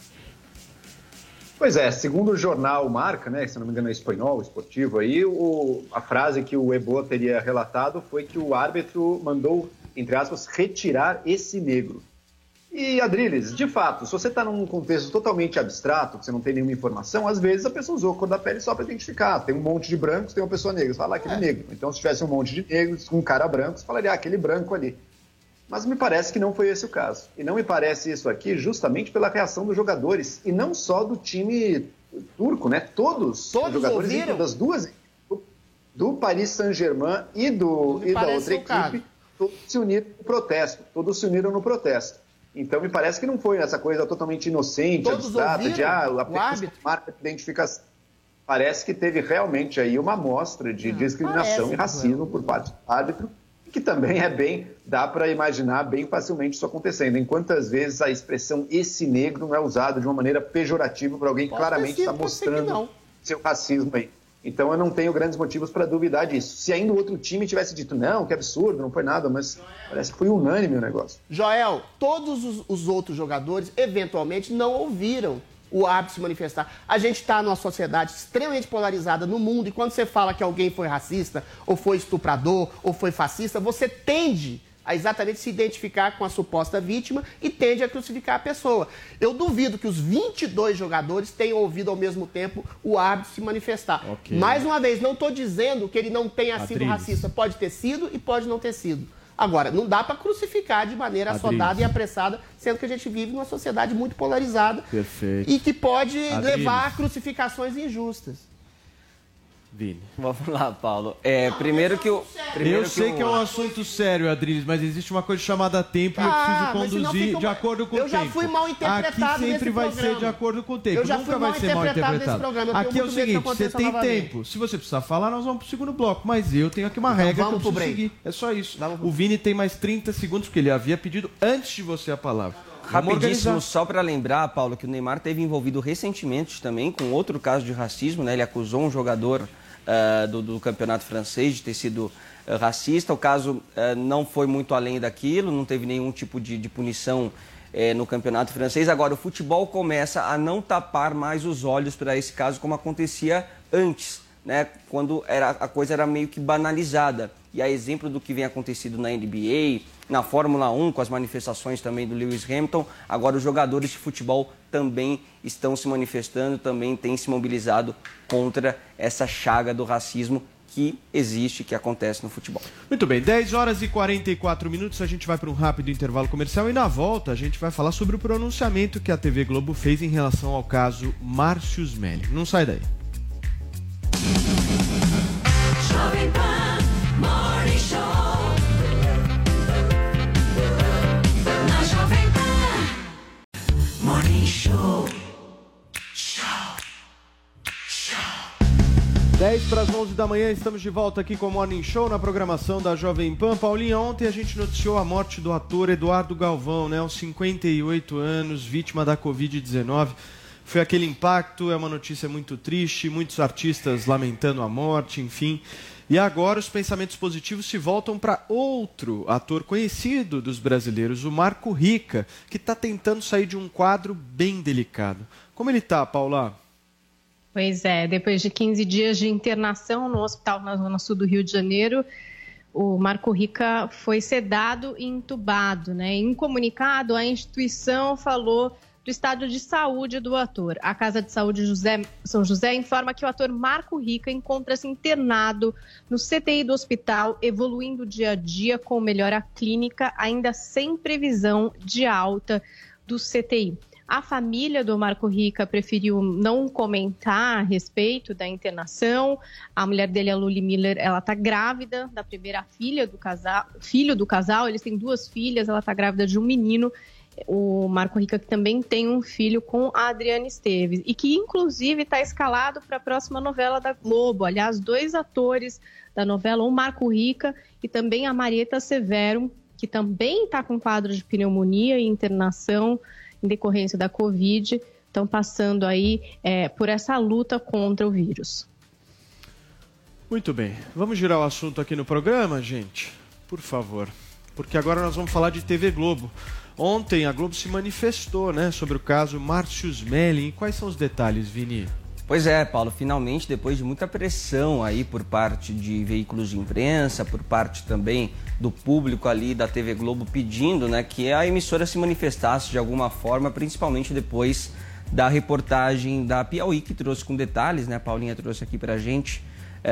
Pois é, segundo o jornal Marca, né, se não me engano é espanhol, esportivo, aí a frase que o Ebo teria relatado foi que o árbitro mandou, entre aspas, retirar esse negro. E, Adrilles, de fato, se você está num contexto totalmente abstrato, que você não tem nenhuma informação, às vezes a pessoa usou a cor da pele só para identificar. Tem um monte de brancos, tem uma pessoa negra, você fala aquele negro. Então, se tivesse um monte de negros, um cara branco, você falaria aquele branco ali. Mas me parece que não foi esse o caso. E não me parece isso aqui justamente pela reação dos jogadores, e não só do time turco, né? Todos os jogadores das duas, do Paris Saint-Germain e da outra equipe, todos se uniram no protesto. Então, me parece que não foi essa coisa totalmente inocente, abstrata, de a marca de identificação. Parece que teve realmente aí uma amostra de discriminação e racismo por parte do árbitro, que também dá para imaginar bem facilmente isso acontecendo. Em quantas vezes a expressão esse negro não é usada de uma maneira pejorativa para alguém que claramente está mostrando seu racismo aí. Então, eu não tenho grandes motivos para duvidar disso. Se ainda o outro time tivesse dito, não, que absurdo, não foi nada, mas parece que foi unânime o negócio. Joel, todos os outros jogadores, eventualmente, não ouviram o árbitro se manifestar. A gente está numa sociedade extremamente polarizada no mundo, e quando você fala que alguém foi racista, ou foi estuprador, ou foi fascista, você tende a exatamente se identificar com a suposta vítima e tende a crucificar a pessoa. Eu duvido que os 22 jogadores tenham ouvido ao mesmo tempo o árbitro se manifestar. Mais uma vez, não estou dizendo que ele não tenha sido racista. Pode ter sido e pode não ter sido. Agora, não dá para crucificar de maneira assodada e apressada, sendo que a gente vive numa sociedade muito polarizada e que pode levar a crucificações injustas. Vini. Vamos lá, Paulo. Primeiro que eu sei que é um assunto sério, Adrilles, mas existe uma coisa chamada tempo e eu preciso conduzir de acordo com o tempo. Eu já fui mal interpretado aqui sempre vai ser de acordo com o tempo. Nunca vai ser mal interpretado. Aqui é o seguinte, você tem tempo. Se você precisar falar, nós vamos pro segundo bloco. Mas eu tenho aqui uma regra que eu preciso seguir. É só isso. O Vini tem mais 30 segundos, porque ele havia pedido antes de você a palavra. Rapidíssimo, só para lembrar, Paulo, que o Neymar teve envolvido recentemente também com outro caso de racismo, né? Ele acusou um jogador do campeonato francês de ter sido racista. O caso não foi muito além daquilo, não teve nenhum tipo de punição no campeonato francês. Agora, o futebol começa a não tapar mais os olhos para esse caso como acontecia antes, né? Quando a coisa era meio que banalizada. E a exemplo do que vem acontecido na NBA, na Fórmula 1, com as manifestações também do Lewis Hamilton, agora os jogadores de futebol também estão se manifestando, também têm se mobilizado contra essa chaga do racismo que existe, que acontece no futebol. Muito bem, 10 horas e 44 minutos, a gente vai para um rápido intervalo comercial e na volta a gente vai falar sobre o pronunciamento que a TV Globo fez em relação ao caso Márcio Smelling. Não sai daí. Jovem Pan. 10 para as 11 da manhã, estamos de volta aqui com o Morning Show na programação da Jovem Pan. Paulinha, ontem a gente noticiou a morte do ator Eduardo Galvão, né, aos 58 anos, vítima da Covid-19. Foi aquele impacto, é uma notícia muito triste, muitos artistas lamentando a morte, enfim. E agora os pensamentos positivos se voltam para outro ator conhecido dos brasileiros, o Marco Rica, que está tentando sair de um quadro bem delicado. Como ele está, Paula? Pois é, depois de 15 dias de internação no hospital na Zona Sul do Rio de Janeiro, o Marco Rica foi sedado e entubado, né? Em um comunicado, a instituição falou do estado de saúde do ator. A Casa de Saúde São José informa que o ator Marco Rica encontra-se internado no CTI do hospital, evoluindo dia a dia com melhora clínica, ainda sem previsão de alta do CTI. A família do Marco Rica preferiu não comentar a respeito da internação. A mulher dele, a Luli Miller, ela está grávida da primeira filho do casal. Eles têm 2 filhas, ela está grávida de um menino. O Marco Rica que também tem um filho com a Adriana Esteves e que inclusive está escalado para a próxima novela da Globo. Aliás, 2 atores da novela, o Marco Rica e também a Marieta Severo, que também está com quadro de pneumonia e internação em decorrência da Covid, estão passando aí por essa luta contra o vírus. Muito bem, vamos girar o assunto aqui no programa, gente? Por favor, porque agora nós vamos falar de TV Globo. Ontem a Globo se manifestou, né, sobre o caso Márcio Smelling. Quais são os detalhes, Vini? Pois é, Paulo, finalmente, depois de muita pressão aí por parte de veículos de imprensa, por parte também do público ali da TV Globo pedindo, né, que a emissora se manifestasse de alguma forma, principalmente depois da reportagem da Piauí, que trouxe com detalhes, né, a Paulinha trouxe aqui pra gente,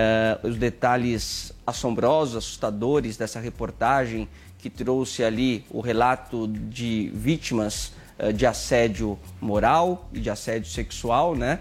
os detalhes assombrosos, assustadores dessa reportagem, que trouxe ali o relato de vítimas de assédio moral e de assédio sexual, né?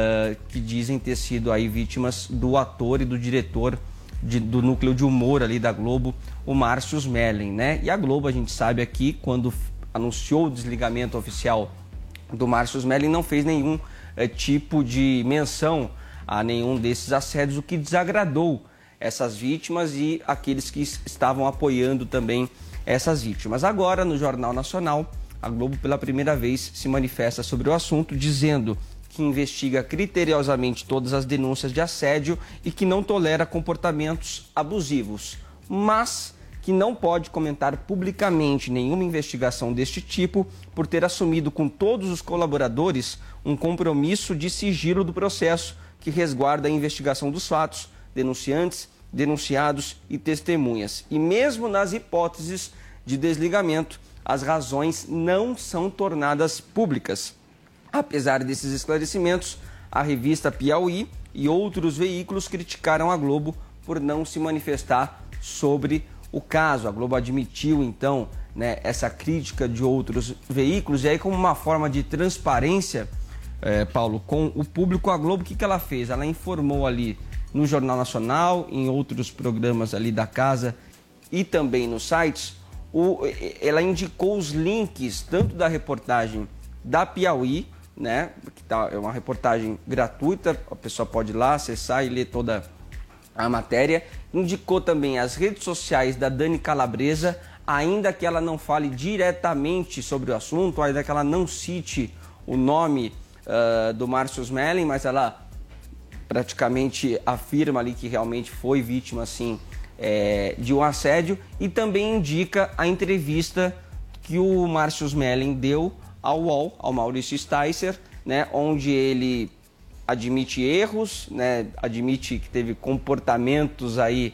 Que dizem ter sido aí vítimas do ator e do diretor do núcleo de humor ali da Globo, o Márcio Smelling, né? E a Globo, a gente sabe aqui, quando anunciou o desligamento oficial do Márcio Smelling, não fez nenhum tipo de menção a nenhum desses assédios, o que desagradou essas vítimas e aqueles que estavam apoiando também essas vítimas. Agora, no Jornal Nacional, a Globo pela primeira vez se manifesta sobre o assunto, dizendo que investiga criteriosamente todas as denúncias de assédio e que não tolera comportamentos abusivos, mas que não pode comentar publicamente nenhuma investigação deste tipo por ter assumido com todos os colaboradores um compromisso de sigilo do processo que resguarda a investigação dos fatos, denunciantes, denunciados e testemunhas. E mesmo nas hipóteses de desligamento, as razões não são tornadas públicas. Apesar desses esclarecimentos, a revista Piauí e outros veículos criticaram a Globo por não se manifestar sobre o caso. A Globo admitiu, então, né, essa crítica de outros veículos, e aí, como uma forma de transparência, Paulo, com o público, a Globo, o que ela fez? Ela informou ali no Jornal Nacional, em outros programas ali da casa e também nos sites, ela indicou os links tanto da reportagem da Piauí, né, que é uma reportagem gratuita, a pessoa pode ir lá, acessar e ler toda a matéria, indicou também as redes sociais da Dani Calabresa, ainda que ela não fale diretamente sobre o assunto, ainda que ela não cite o nome do Márcio Smelling, mas ela praticamente afirma ali que realmente foi vítima, assim, de um assédio, e também indica a entrevista que o Márcio Smelling deu ao UOL, ao Maurício Sticer, né, onde ele admite erros, né, admite que teve comportamentos aí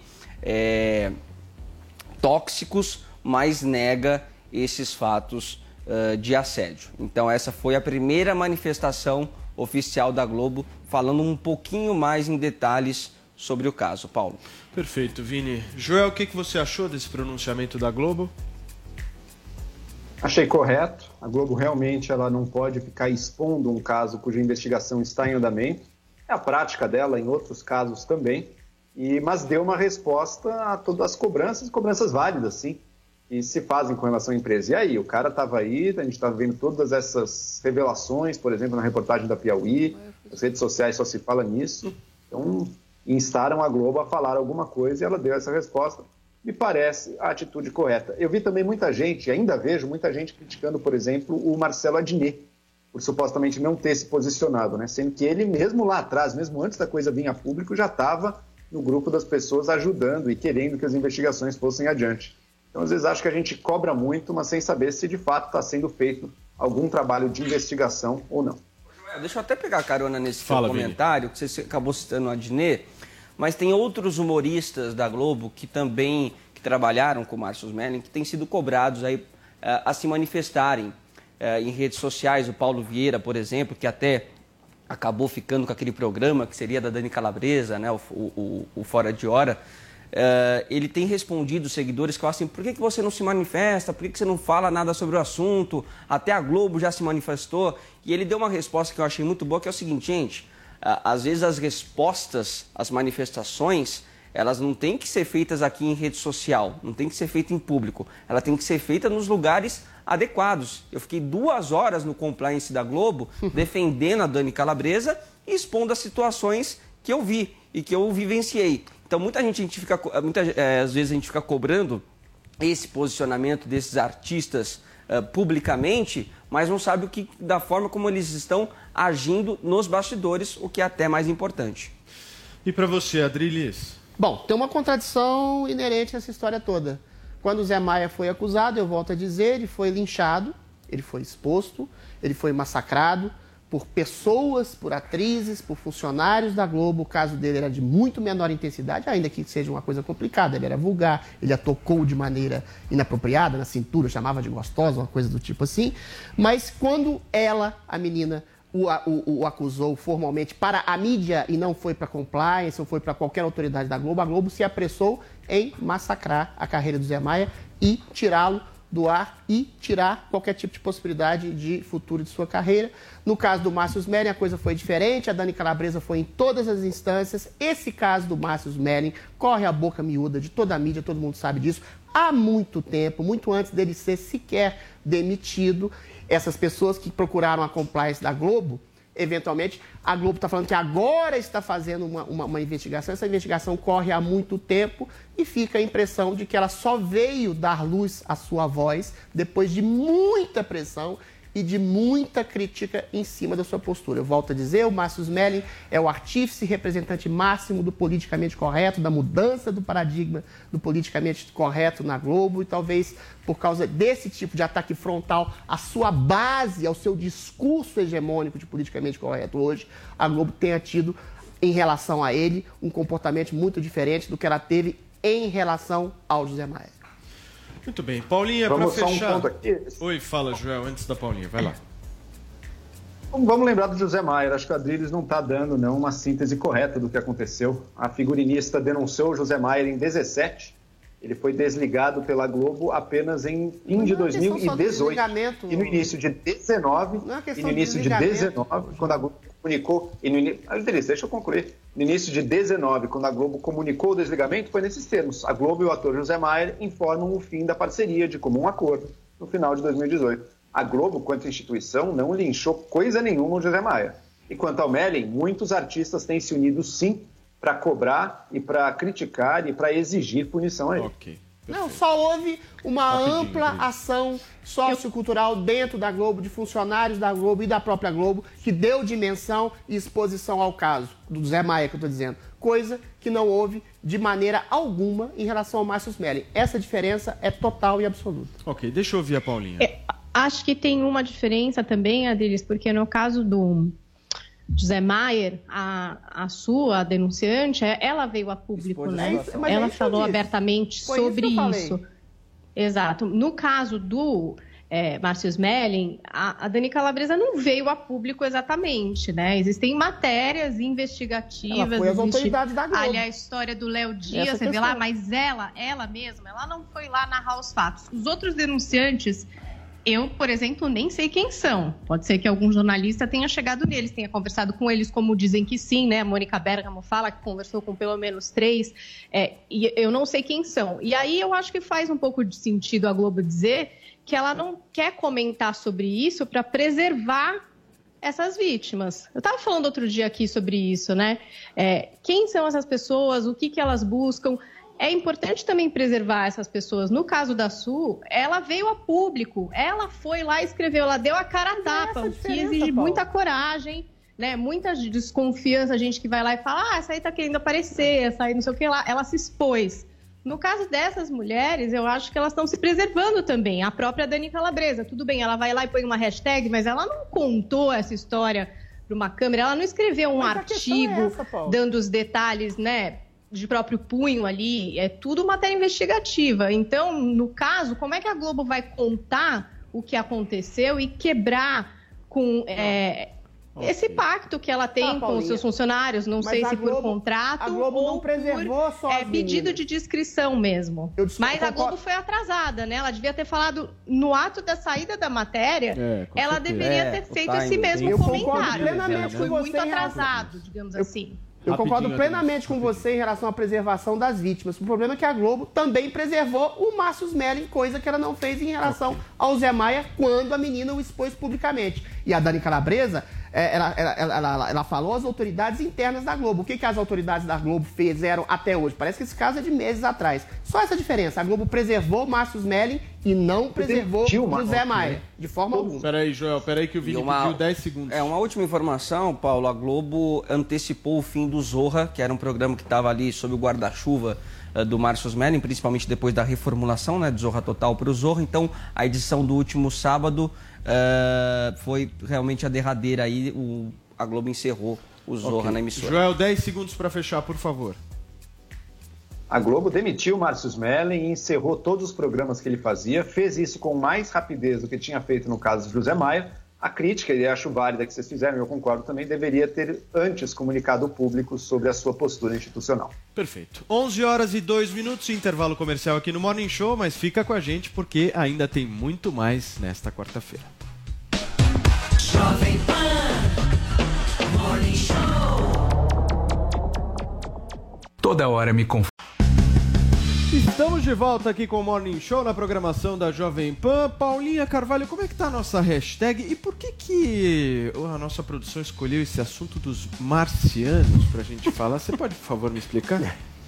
tóxicos, mas nega esses fatos de assédio. Então essa foi a primeira manifestação oficial da Globo, falando um pouquinho mais em detalhes sobre o caso. Paulo. Perfeito, Vini. Joel, o que você achou desse pronunciamento da Globo? Achei correto. A Globo realmente ela não pode ficar expondo um caso cuja investigação está em andamento. É a prática dela em outros casos também. Mas deu uma resposta a todas as cobranças válidas, sim, que se fazem com relação à empresa. E aí, o cara estava aí, a gente estava vendo todas essas revelações, por exemplo, na reportagem da Piauí, as redes sociais só se fala nisso. Então, instaram a Globo a falar alguma coisa e ela deu essa resposta. Me parece a atitude correta. Eu vi também muita gente, ainda vejo muita gente criticando, por exemplo, o Marcelo Adnet, por supostamente não ter se posicionado, né? Sendo que ele mesmo lá atrás, mesmo antes da coisa vir a público, já estava no grupo das pessoas ajudando e querendo que as investigações fossem adiante. Então, às vezes, acho que a gente cobra muito, mas sem saber se de fato está sendo feito algum trabalho de investigação ou não. Deixa eu até pegar carona nesse seu comentário, que você acabou citando o Adnet, mas tem outros humoristas da Globo que também trabalharam com o Márcio Smelling, que têm sido cobrados aí, a se manifestarem em redes sociais. O Paulo Vieira, por exemplo, que até acabou ficando com aquele programa que seria da Dani Calabresa, né, o Fora de Hora. Ele tem respondido os seguidores que falam assim: por que você não se manifesta? Por que você não fala nada sobre o assunto? Até a Globo já se manifestou. E ele deu uma resposta que eu achei muito boa, que é o seguinte: gente, às vezes as respostas, as manifestações, elas não têm que ser feitas aqui em rede social, não tem que ser feita em público, ela tem que ser feita nos lugares adequados. Eu fiquei 2 horas no compliance da Globo defendendo a Dani Calabresa e expondo as situações que eu vi e que eu vivenciei. Então, às vezes a gente fica cobrando esse posicionamento desses artistas publicamente, mas não sabe da forma como eles estão agindo nos bastidores, o que é até mais importante. E para você, Adrilis? Bom, tem uma contradição inerente a essa história toda. Quando o Zé Maia foi acusado, eu volto a dizer, ele foi linchado, ele foi exposto, ele foi massacrado por pessoas, por atrizes, por funcionários da Globo. O caso dele era de muito menor intensidade, ainda que seja uma coisa complicada. Ele era vulgar, ele a tocou de maneira inapropriada na cintura, chamava de gostosa, uma coisa do tipo assim. Mas quando ela, a menina, o acusou formalmente para a mídia e não foi para compliance ou foi para qualquer autoridade da Globo, a Globo se apressou em massacrar a carreira do Zé Maia e tirá-lo do ar e tirar qualquer tipo de possibilidade de futuro de sua carreira. No caso do Márcio Smelling, a coisa foi diferente, a Dani Calabresa foi em todas as instâncias. Esse caso do Márcio Smelling corre a boca miúda de toda a mídia, todo mundo sabe disso, há muito tempo, muito antes dele ser sequer demitido. Essas pessoas que procuraram a compliance da Globo, eventualmente, a Globo está falando que agora está fazendo uma investigação. Essa investigação corre há muito tempo e fica a impressão de que ela só veio dar luz à sua voz depois de muita pressão e de muita crítica em cima da sua postura. Eu volto a dizer, o Márcio Smelling é o artífice representante máximo do politicamente correto, da mudança do paradigma do politicamente correto na Globo, e talvez por causa desse tipo de ataque frontal à sua base, ao seu discurso hegemônico de politicamente correto hoje, a Globo tenha tido, em relação a ele, um comportamento muito diferente do que ela teve em relação ao José Maia. Muito bem. Paulinha, para fechar... Um ponto aqui. Oi, fala, Joel, antes da Paulinha. Vai lá. Vamos lembrar do José Maia. Acho que o Adriles não está dando uma síntese correta do que aconteceu. A figurinista denunciou o José Maia em 17. Ele foi desligado pela Globo apenas em fim de 2018. E no início de 19. E no início de 19, quando a Globo comunicou... Deixa eu concluir. No início de 19, quando a Globo comunicou o desligamento, foi nesses termos. A Globo e o ator José Maia informam o fim da parceria de comum acordo no final de 2018. A Globo, quanto instituição, não linchou coisa nenhuma o José Maia. E quanto ao Smelling, muitos artistas têm se unido, sim, para cobrar e para criticar e para exigir punição a ele. Ok. Não, só houve uma ampla ação sociocultural dentro da Globo, de funcionários da Globo e da própria Globo, que deu dimensão e exposição ao caso do Zé Maia, que eu estou dizendo. Coisa que não houve de maneira alguma em relação ao Márcio Smelling. Essa diferença é total e absoluta. Ok, deixa eu ouvir a Paulinha. Acho que tem uma diferença também, Adriles, porque no caso do José Maia, a sua denunciante, ela veio a público, né? Ela falou abertamente sobre isso. Exato. No caso do Márcio Smelling, a Dani Calabresa não veio a público exatamente, né? Existem matérias investigativas. Ela foi às autoridades da Globo. Ali a história do Léo Dias, você vê lá, mas ela mesma, ela não foi lá narrar os fatos. Os outros denunciantes... Eu, por exemplo, nem sei quem são. Pode ser que algum jornalista tenha chegado neles, tenha conversado com eles, como dizem que sim, né? A Mônica Bergamo fala que conversou com pelo menos 3, e eu não sei quem são. E aí eu acho que faz um pouco de sentido a Globo dizer que ela não quer comentar sobre isso para preservar essas vítimas. Eu estava falando outro dia aqui sobre isso, né? Quem são essas pessoas, o que elas buscam? É importante também preservar essas pessoas. No caso da Su, ela veio a público, ela foi lá e escreveu, ela deu a cara a tapa, o que exige muita coragem, né? Muita desconfiança, gente que vai lá e fala, essa aí tá querendo aparecer, essa aí não sei o que lá, ela se expôs. No caso dessas mulheres, eu acho que elas estão se preservando também. A própria Dani Calabresa, tudo bem, ela vai lá e põe uma hashtag, mas ela não contou essa história para uma câmera, ela não escreveu um artigo dando os detalhes, né, de próprio punho ali, é tudo matéria investigativa. Então, no caso, como é que a Globo vai contar o que aconteceu e quebrar com esse pacto que ela tem com os seus funcionários, não sei se por contrato a Globo ou não preservou por só as pedido meninas. de descrição mesmo. Mas a Globo foi atrasada, né? Ela devia ter falado no ato da saída da matéria, ela deveria ter feito esse mesmo comentário. Foi muito atrasado, digamos assim. Eu concordo plenamente com você em relação à preservação das vítimas. O problema é que a Globo também preservou o Márcio Smelling, coisa que ela não fez em relação ao Zé Maia quando a menina o expôs publicamente. E a Dani Calabresa, ela falou às autoridades internas da Globo. O que as autoridades da Globo fizeram até hoje? Parece que esse caso é de meses atrás. Só essa diferença. A Globo preservou o Márcio Smelling e não preservou o Zé Maia. De forma alguma. Peraí, Joel, que o Vini pediu 10 segundos. Uma última informação, Paulo. A Globo antecipou o fim do Zorra, que era um programa que estava ali sob o guarda-chuva do Márcio Smelling, principalmente depois da reformulação, né, de Zorra Total para o Zorra. Então, a edição do último sábado foi realmente a derradeira aí. A Globo encerrou o Zorra na emissora. Joel, 10 segundos para fechar, por favor. A Globo demitiu o Márcio Smelling e encerrou todos os programas que ele fazia, fez isso com mais rapidez do que tinha feito no caso de José Maia. A crítica, e acho válida que vocês fizeram, eu concordo também, deveria ter antes comunicado ao público sobre a sua postura institucional. Perfeito. 11h02, intervalo comercial aqui no Morning Show, mas fica com a gente porque ainda tem muito mais nesta quarta-feira. Jovem Pan Morning Show. Toda hora me confundo. Estamos de volta aqui com o Morning Show na programação da Jovem Pan. Paulinha Carvalho, como é que tá a nossa hashtag e por que a nossa produção escolheu esse assunto dos marcianos pra gente falar? Você pode, por favor, me explicar?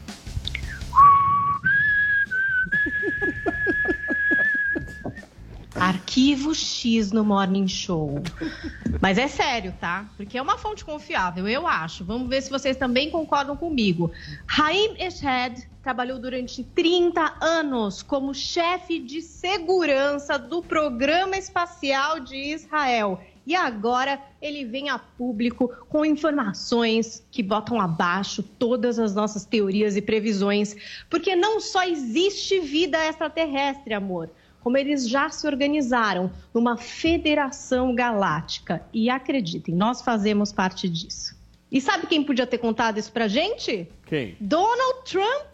Arquivo X no Morning Show. Mas é sério, tá? Porque é uma fonte confiável, eu acho. Vamos ver se vocês também concordam comigo. Haim Eshed trabalhou durante 30 anos como chefe de segurança do Programa Espacial de Israel. E agora ele vem a público com informações que botam abaixo todas as nossas teorias e previsões. Porque não só existe vida extraterrestre, amor, como eles já se organizaram numa federação galáctica. E acreditem, nós fazemos parte disso. E sabe quem podia ter contado isso pra gente? Quem? Donald Trump.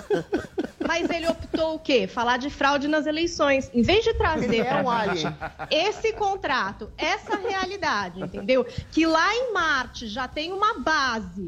Mas ele optou o quê? Falar de fraude nas eleições. Em vez de trazer pra gente esse contrato, essa realidade, entendeu? Que lá em Marte já tem uma base.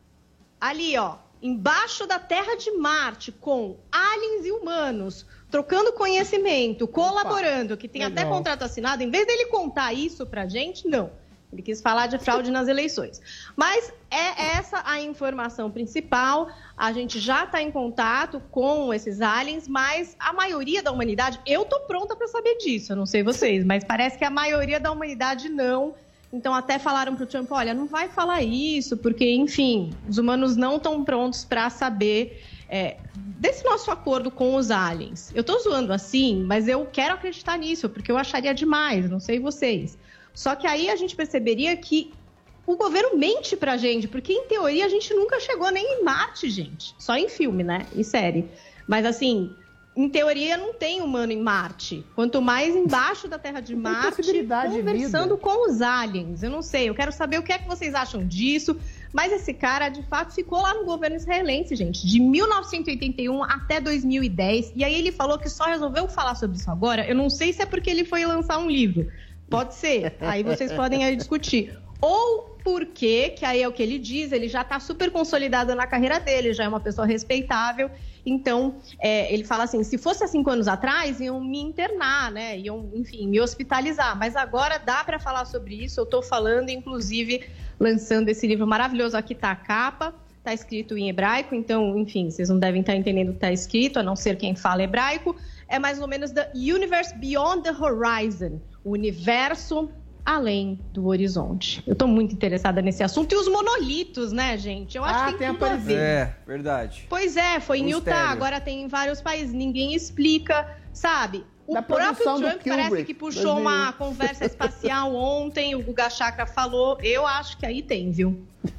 Ali, ó, embaixo da Terra de Marte, com aliens e humanos, trocando conhecimento, colaborando, que tem até contrato assinado. Em vez dele contar isso pra gente, não. Ele quis falar de fraude nas eleições. Mas é essa a informação principal. A gente já está em contato com esses aliens, mas a maioria da humanidade... Eu estou pronta para saber disso, eu não sei vocês, mas parece que a maioria da humanidade não. Então até falaram para o Trump, olha, não vai falar isso, porque, enfim, os humanos não estão prontos para saber desse nosso acordo com os aliens. Eu estou zoando assim, mas eu quero acreditar nisso, porque eu acharia demais, não sei vocês. Só que aí a gente perceberia que o governo mente pra gente, porque em teoria a gente nunca chegou nem em Marte, gente. Só em filme, né? Em série. Mas assim, em teoria não tem humano em Marte. Quanto mais embaixo da Terra de Marte, conversando com os aliens. Eu não sei, eu quero saber o que é que vocês acham disso. Mas esse cara, de fato, ficou lá no governo israelense, gente, de 1981 até 2010. E aí ele falou que só resolveu falar sobre isso agora. Eu não sei se é porque ele foi lançar um livro. Pode ser, aí vocês podem aí discutir. ou porque, que aí é o que ele diz, ele já está super consolidado na carreira dele, já é uma pessoa respeitável. Então, ele fala assim, se fosse há 5 anos atrás, iam me internar, né? Iam, enfim, me hospitalizar. Mas agora dá para falar sobre isso. Eu estou falando, inclusive, lançando esse livro maravilhoso. Aqui está a capa, está escrito em hebraico. Então, enfim, vocês não devem estar entendendo o que está escrito, a não ser quem fala hebraico. É mais ou menos The Universe Beyond the Horizon, o universo além do horizonte. Eu estou muito interessada nesse assunto. E os monolitos, né, gente? Eu acho que tem tudo a ver. É, verdade. Pois é, foi em Utah, Mistério. agora tem em vários países. Ninguém explica, sabe? O Da próprio produção do Trump parece Kubrick, que puxou 2001. uma conversa espacial ontem, o Guga Chakra falou. Eu acho que aí tem, viu?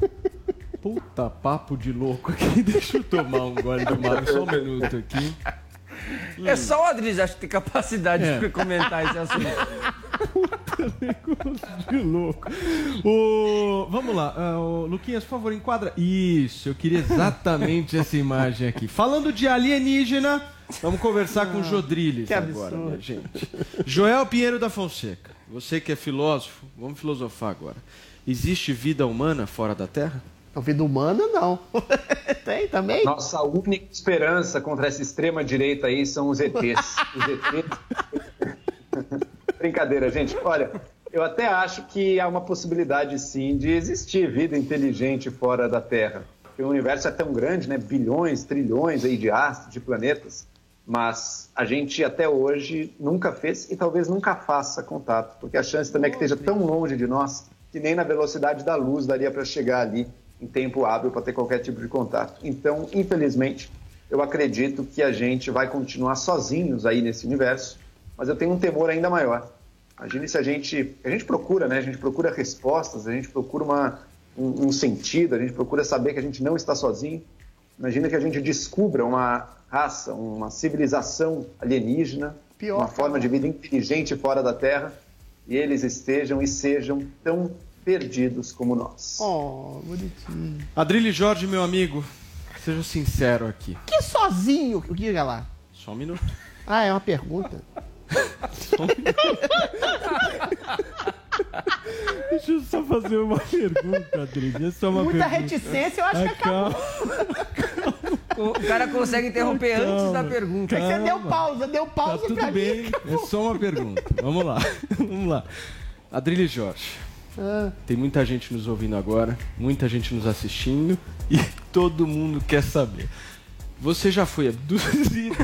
Puta papo de louco aqui. Deixa eu tomar um gole do mar, só um minuto aqui. É só o Adriles, acho que tem capacidade de comentar esse assunto. De louco. Vamos lá, Luquinhas, por favor, enquadra. Isso, eu queria exatamente essa imagem aqui. Falando de alienígena, vamos conversar com o Jodriles agora, minha gente. Joel Pinheiro da Fonseca, você que é filósofo, vamos filosofar agora. Existe vida humana fora da Terra? A vida humana, não. Tem também? Nossa única esperança contra essa extrema-direita aí são os ETs. Os ETs... Brincadeira, gente. Olha, eu até acho que há uma possibilidade, sim, de existir vida inteligente fora da Terra. Porque o universo é tão grande, né? Bilhões, trilhões aí de astros, de planetas. Mas a gente, até hoje, nunca fez e talvez nunca faça contato. Porque a chance também é que esteja tão longe de nós que nem na velocidade da luz daria para chegar ali em tempo hábil para ter qualquer tipo de contato. Então, infelizmente, eu acredito que a gente vai continuar sozinhos aí nesse universo, mas eu tenho um temor ainda maior. Imagine se a gente procura, né? A gente procura respostas, a gente procura um sentido, a gente procura saber que a gente não está sozinho. Imagina que a gente descubra uma raça, uma civilização alienígena, uma forma de vida inteligente fora da Terra, e eles estejam e sejam tão perdidos como nós. Oh, bonitinho. Adriles Jorge, meu amigo, seja sincero aqui. Que sozinho? Diga lá. Só um minuto. Ah, é uma pergunta. Deixa eu só fazer uma pergunta, Adriles. É só uma Muita pergunta. reticência, eu acho que acabou. O cara consegue interromper antes da pergunta. Você deu pausa Tá tudo pra bem, mim. é só uma pergunta. Vamos lá, vamos lá. Adriles Jorge, tem muita gente nos ouvindo agora, muita gente nos assistindo e todo mundo quer saber. Você já foi abduzido?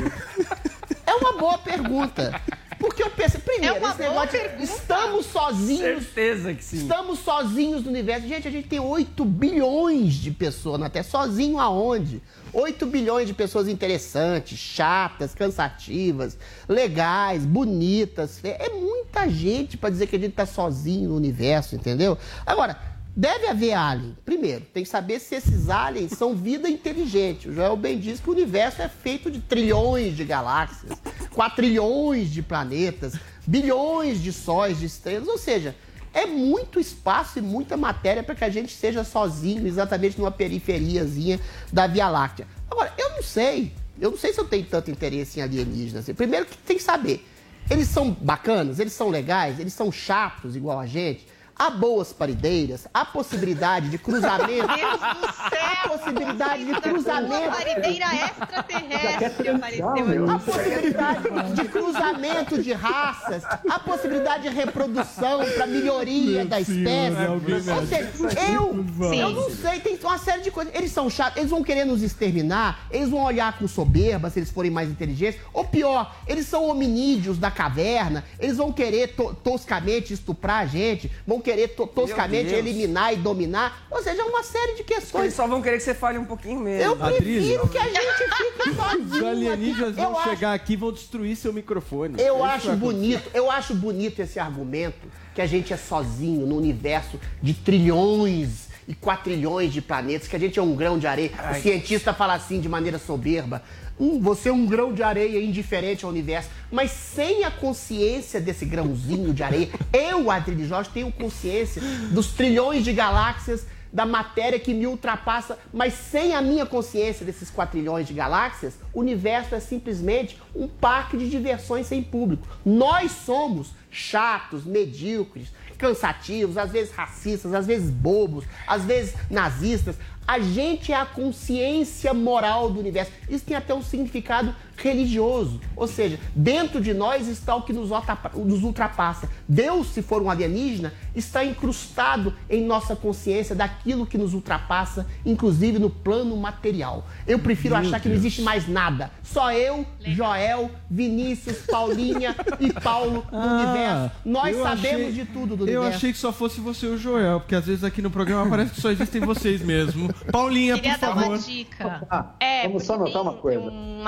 É uma boa pergunta. Porque eu penso, primeiro, esse negócio de estamos sozinhos. Certeza que sim. Estamos sozinhos no universo. Gente, a gente tem 8 bilhões de pessoas na Terra. Sozinho aonde? 8 bilhões de pessoas interessantes, chatas, cansativas, legais, bonitas. É muita gente para dizer que a gente tá sozinho no universo, entendeu? Agora, deve haver alien. Primeiro, tem que saber se esses aliens são vida inteligente. O Joel bem diz que o universo é feito de trilhões de galáxias, quatrilhões de planetas, bilhões de sóis, de estrelas, ou seja, é muito espaço e muita matéria para que a gente seja sozinho, exatamente numa periferiazinha da Via Láctea. Agora, eu não sei se eu tenho tanto interesse em alienígenas. Assim. Primeiro que tem que saber, eles são bacanas, eles são legais, eles são chatos igual a gente. Há boas parideiras, há possibilidade de cruzamento. Meu Deus do céu! Há possibilidade de cruzamento. Uma parideira extraterrestre apareceu Há aqui. possibilidade de cruzamento de raças, há possibilidade de reprodução para melhoria da espécie. Ou seja, eu não sei, tem uma série de coisas. Eles são chatos, eles vão querer nos exterminar, eles vão olhar com soberba se eles forem mais inteligentes. Ou pior, eles são hominídeos da caverna, eles vão querer toscamente estuprar a gente, vão querer toscamente eliminar e dominar. Ou seja, uma série de questões. Eles só vão querer que você fale um pouquinho mesmo. Eu prefiro que a gente fique sozinho. Os alienígenas aqui. vão chegar aqui e vão destruir seu microfone. Eu acho bonito esse argumento que a gente é sozinho no universo de trilhões e quatrilhões de planetas, que a gente é um grão de areia. O cientista fala assim de maneira soberba. Você é um grão de areia indiferente ao universo, mas sem a consciência desse grãozinho de areia. Eu, Adriles Jorge, tenho consciência dos trilhões de galáxias, da matéria que me ultrapassa, mas sem a minha consciência desses 4 trilhões de galáxias, o universo é simplesmente um parque de diversões sem público. Nós somos chatos, medíocres, cansativos, às vezes racistas, às vezes bobos, às vezes nazistas. A gente é a consciência moral do universo. Isso tem até um significado religioso. Ou seja, dentro de nós está o que nos ultrapassa. Deus, se for um alienígena, está incrustado em nossa consciência daquilo que nos ultrapassa, inclusive no plano material. Eu prefiro achar que não existe mais nada. Só eu, Joel, Vinícius, Paulinha e Paulo no universo. Nós sabemos de tudo do universo. Eu achei que só fosse você e o Joel, porque às vezes aqui no programa parece que só existem vocês mesmo. Paulinha, Queria por favor. dar uma dica. Vamos só notar uma coisa.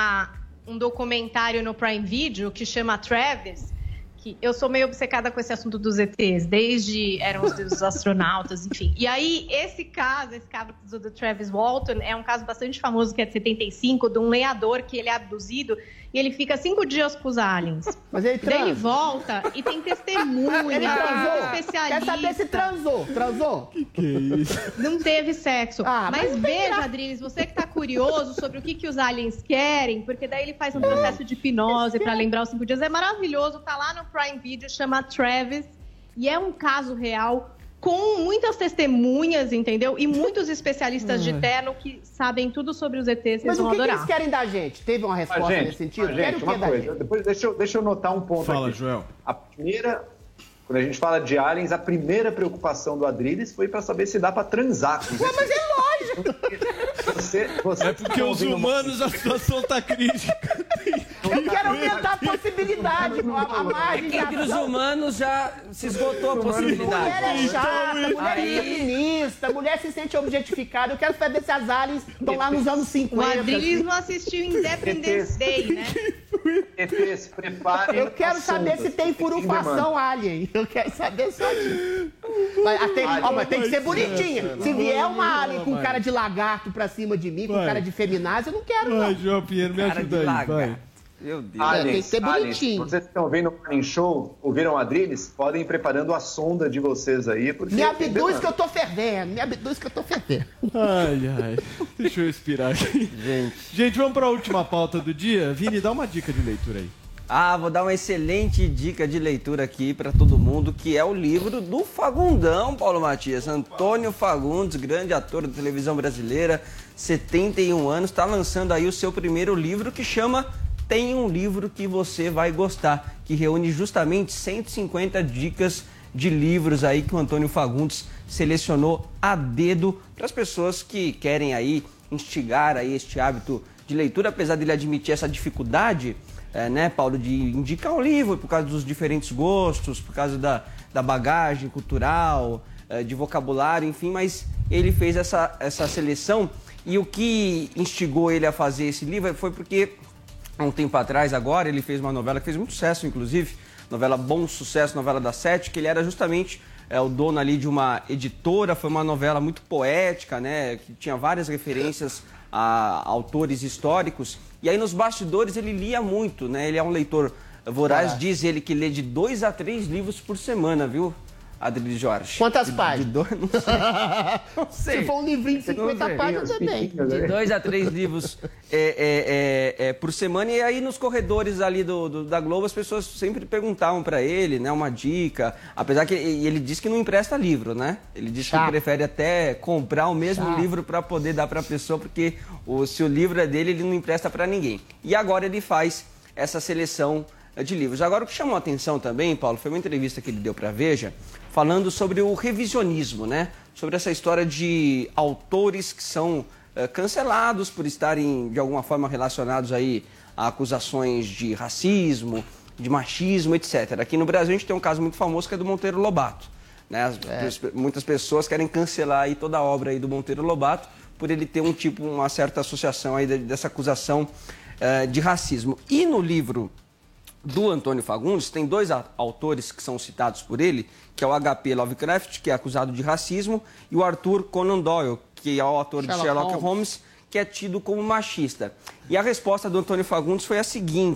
Um documentário no Prime Video que chama Travis, que eu sou meio obcecada com esse assunto dos ETs, desde eram os astronautas, enfim. E aí, esse caso do Travis Walton, é um caso bastante famoso, que é de 75, de um lenhador que ele é abduzido e ele fica 5 dias com os aliens. Mas ele Daí ele volta e tem testemunha, Ele transou? especialista. Quer saber se transou? Transou? Que é isso? Não teve sexo. Mas mas veja, Adriles, você que tá curioso sobre o que os aliens querem, porque daí ele faz um processo de hipnose para lembrar os 5 dias. É maravilhoso, tá lá no Prime Video, chama Travis, e é um caso real com muitas testemunhas, entendeu? E muitos especialistas de terno que sabem tudo sobre os ETs, vocês Mas vão o que adorar. eles querem da gente? Teve uma resposta nesse sentido? Querem o que uma da coisa. gente? Depois deixa eu notar um ponto Fala, aqui. Joel. A primeira, quando a gente fala de aliens, a primeira preocupação do Adriles foi para saber se dá para transar com Mas é lógico! você É porque os humanos, a situação tá crítica. Eu quero aumentar a possibilidade, a margem de Entre os ação. humanos já se esgotou a possibilidade. Mulher é chata, mulher é feminista, mulher se sente objetificada. Eu quero saber se as aliens estão lá nos anos 50. O Adriles assim. não assistiu Independence Day, né? ETs, preparem. Eu quero a saber sonda. se tem furufação alien. Eu quero saber só disso. Mas tem que ser bonitinha. Se vier uma alien com cara de lagarto pra cima de mim, com cara de feminazia, eu não quero, Vai, não. João Pinheiro, me ajuda aí, vai. Meu Deus. Aliens, tem que ser bonitinho. Vocês que estão vendo o Morning Show, ouviram o Adriles? Podem ir preparando a sonda de vocês aí. Porque Me abduz que eu tô fervendo. Me abduz que eu tô fervendo. Ai. Deixa eu respirar aqui. Gente, vamos para a última pauta do dia. Vini, dá uma dica de leitura aí. Vou dar uma excelente dica de leitura aqui para todo mundo, que é o livro do Fagundão, Paulo Matias. Antônio Fagundes, grande ator da televisão brasileira, 71 anos, está lançando aí o seu primeiro livro, que chama Tem um Livro que Você Vai Gostar, que reúne justamente 150 dicas de livros aí que o Antônio Fagundes selecionou a dedo para as pessoas que querem aí instigar aí este hábito de leitura, apesar dele admitir essa dificuldade, né, Paulo, de indicar um livro por causa dos diferentes gostos, por causa da bagagem cultural, de vocabulário, enfim, mas ele fez essa seleção, e o que instigou ele a fazer esse livro foi porque, há um tempo atrás, agora, ele fez uma novela que fez muito sucesso, inclusive, novela Bom Sucesso, novela da Sete, que ele era justamente o dono ali de uma editora. Foi uma novela muito poética, né, que tinha várias referências a autores históricos, e aí nos bastidores ele lia muito, né? Ele é um leitor voraz, diz ele que lê de 2 a 3 livros por semana, viu, Adriles Jorge? Quantas páginas? Não sei. Se for um livrinho de 50 páginas, também. De 2 a 3 livros por semana. E aí nos corredores ali da Globo as pessoas sempre perguntavam para ele, né, uma dica, apesar que ele diz que não empresta livro, né? Ele diz que prefere até comprar o mesmo livro para poder dar para a pessoa, porque se o livro é dele, ele não empresta para ninguém. E agora ele faz essa seleção de livros. Agora, o que chamou a atenção também, Paulo, foi uma entrevista que ele deu para a Veja, falando sobre o revisionismo, né? Sobre essa história de autores que são cancelados por estarem, de alguma forma, relacionados aí a acusações de racismo, de machismo, etc. Aqui no Brasil a gente tem um caso muito famoso que é do Monteiro Lobato, né? Muitas pessoas querem cancelar aí toda a obra aí do Monteiro Lobato por ele ter uma certa associação aí dessa acusação de racismo. E no livro do Antônio Fagundes, tem 2 autores que são citados por ele, que é o H.P. Lovecraft, que é acusado de racismo, e o Arthur Conan Doyle, que é o autor de Sherlock Holmes, que é tido como machista. E a resposta do Antônio Fagundes foi a seguinte,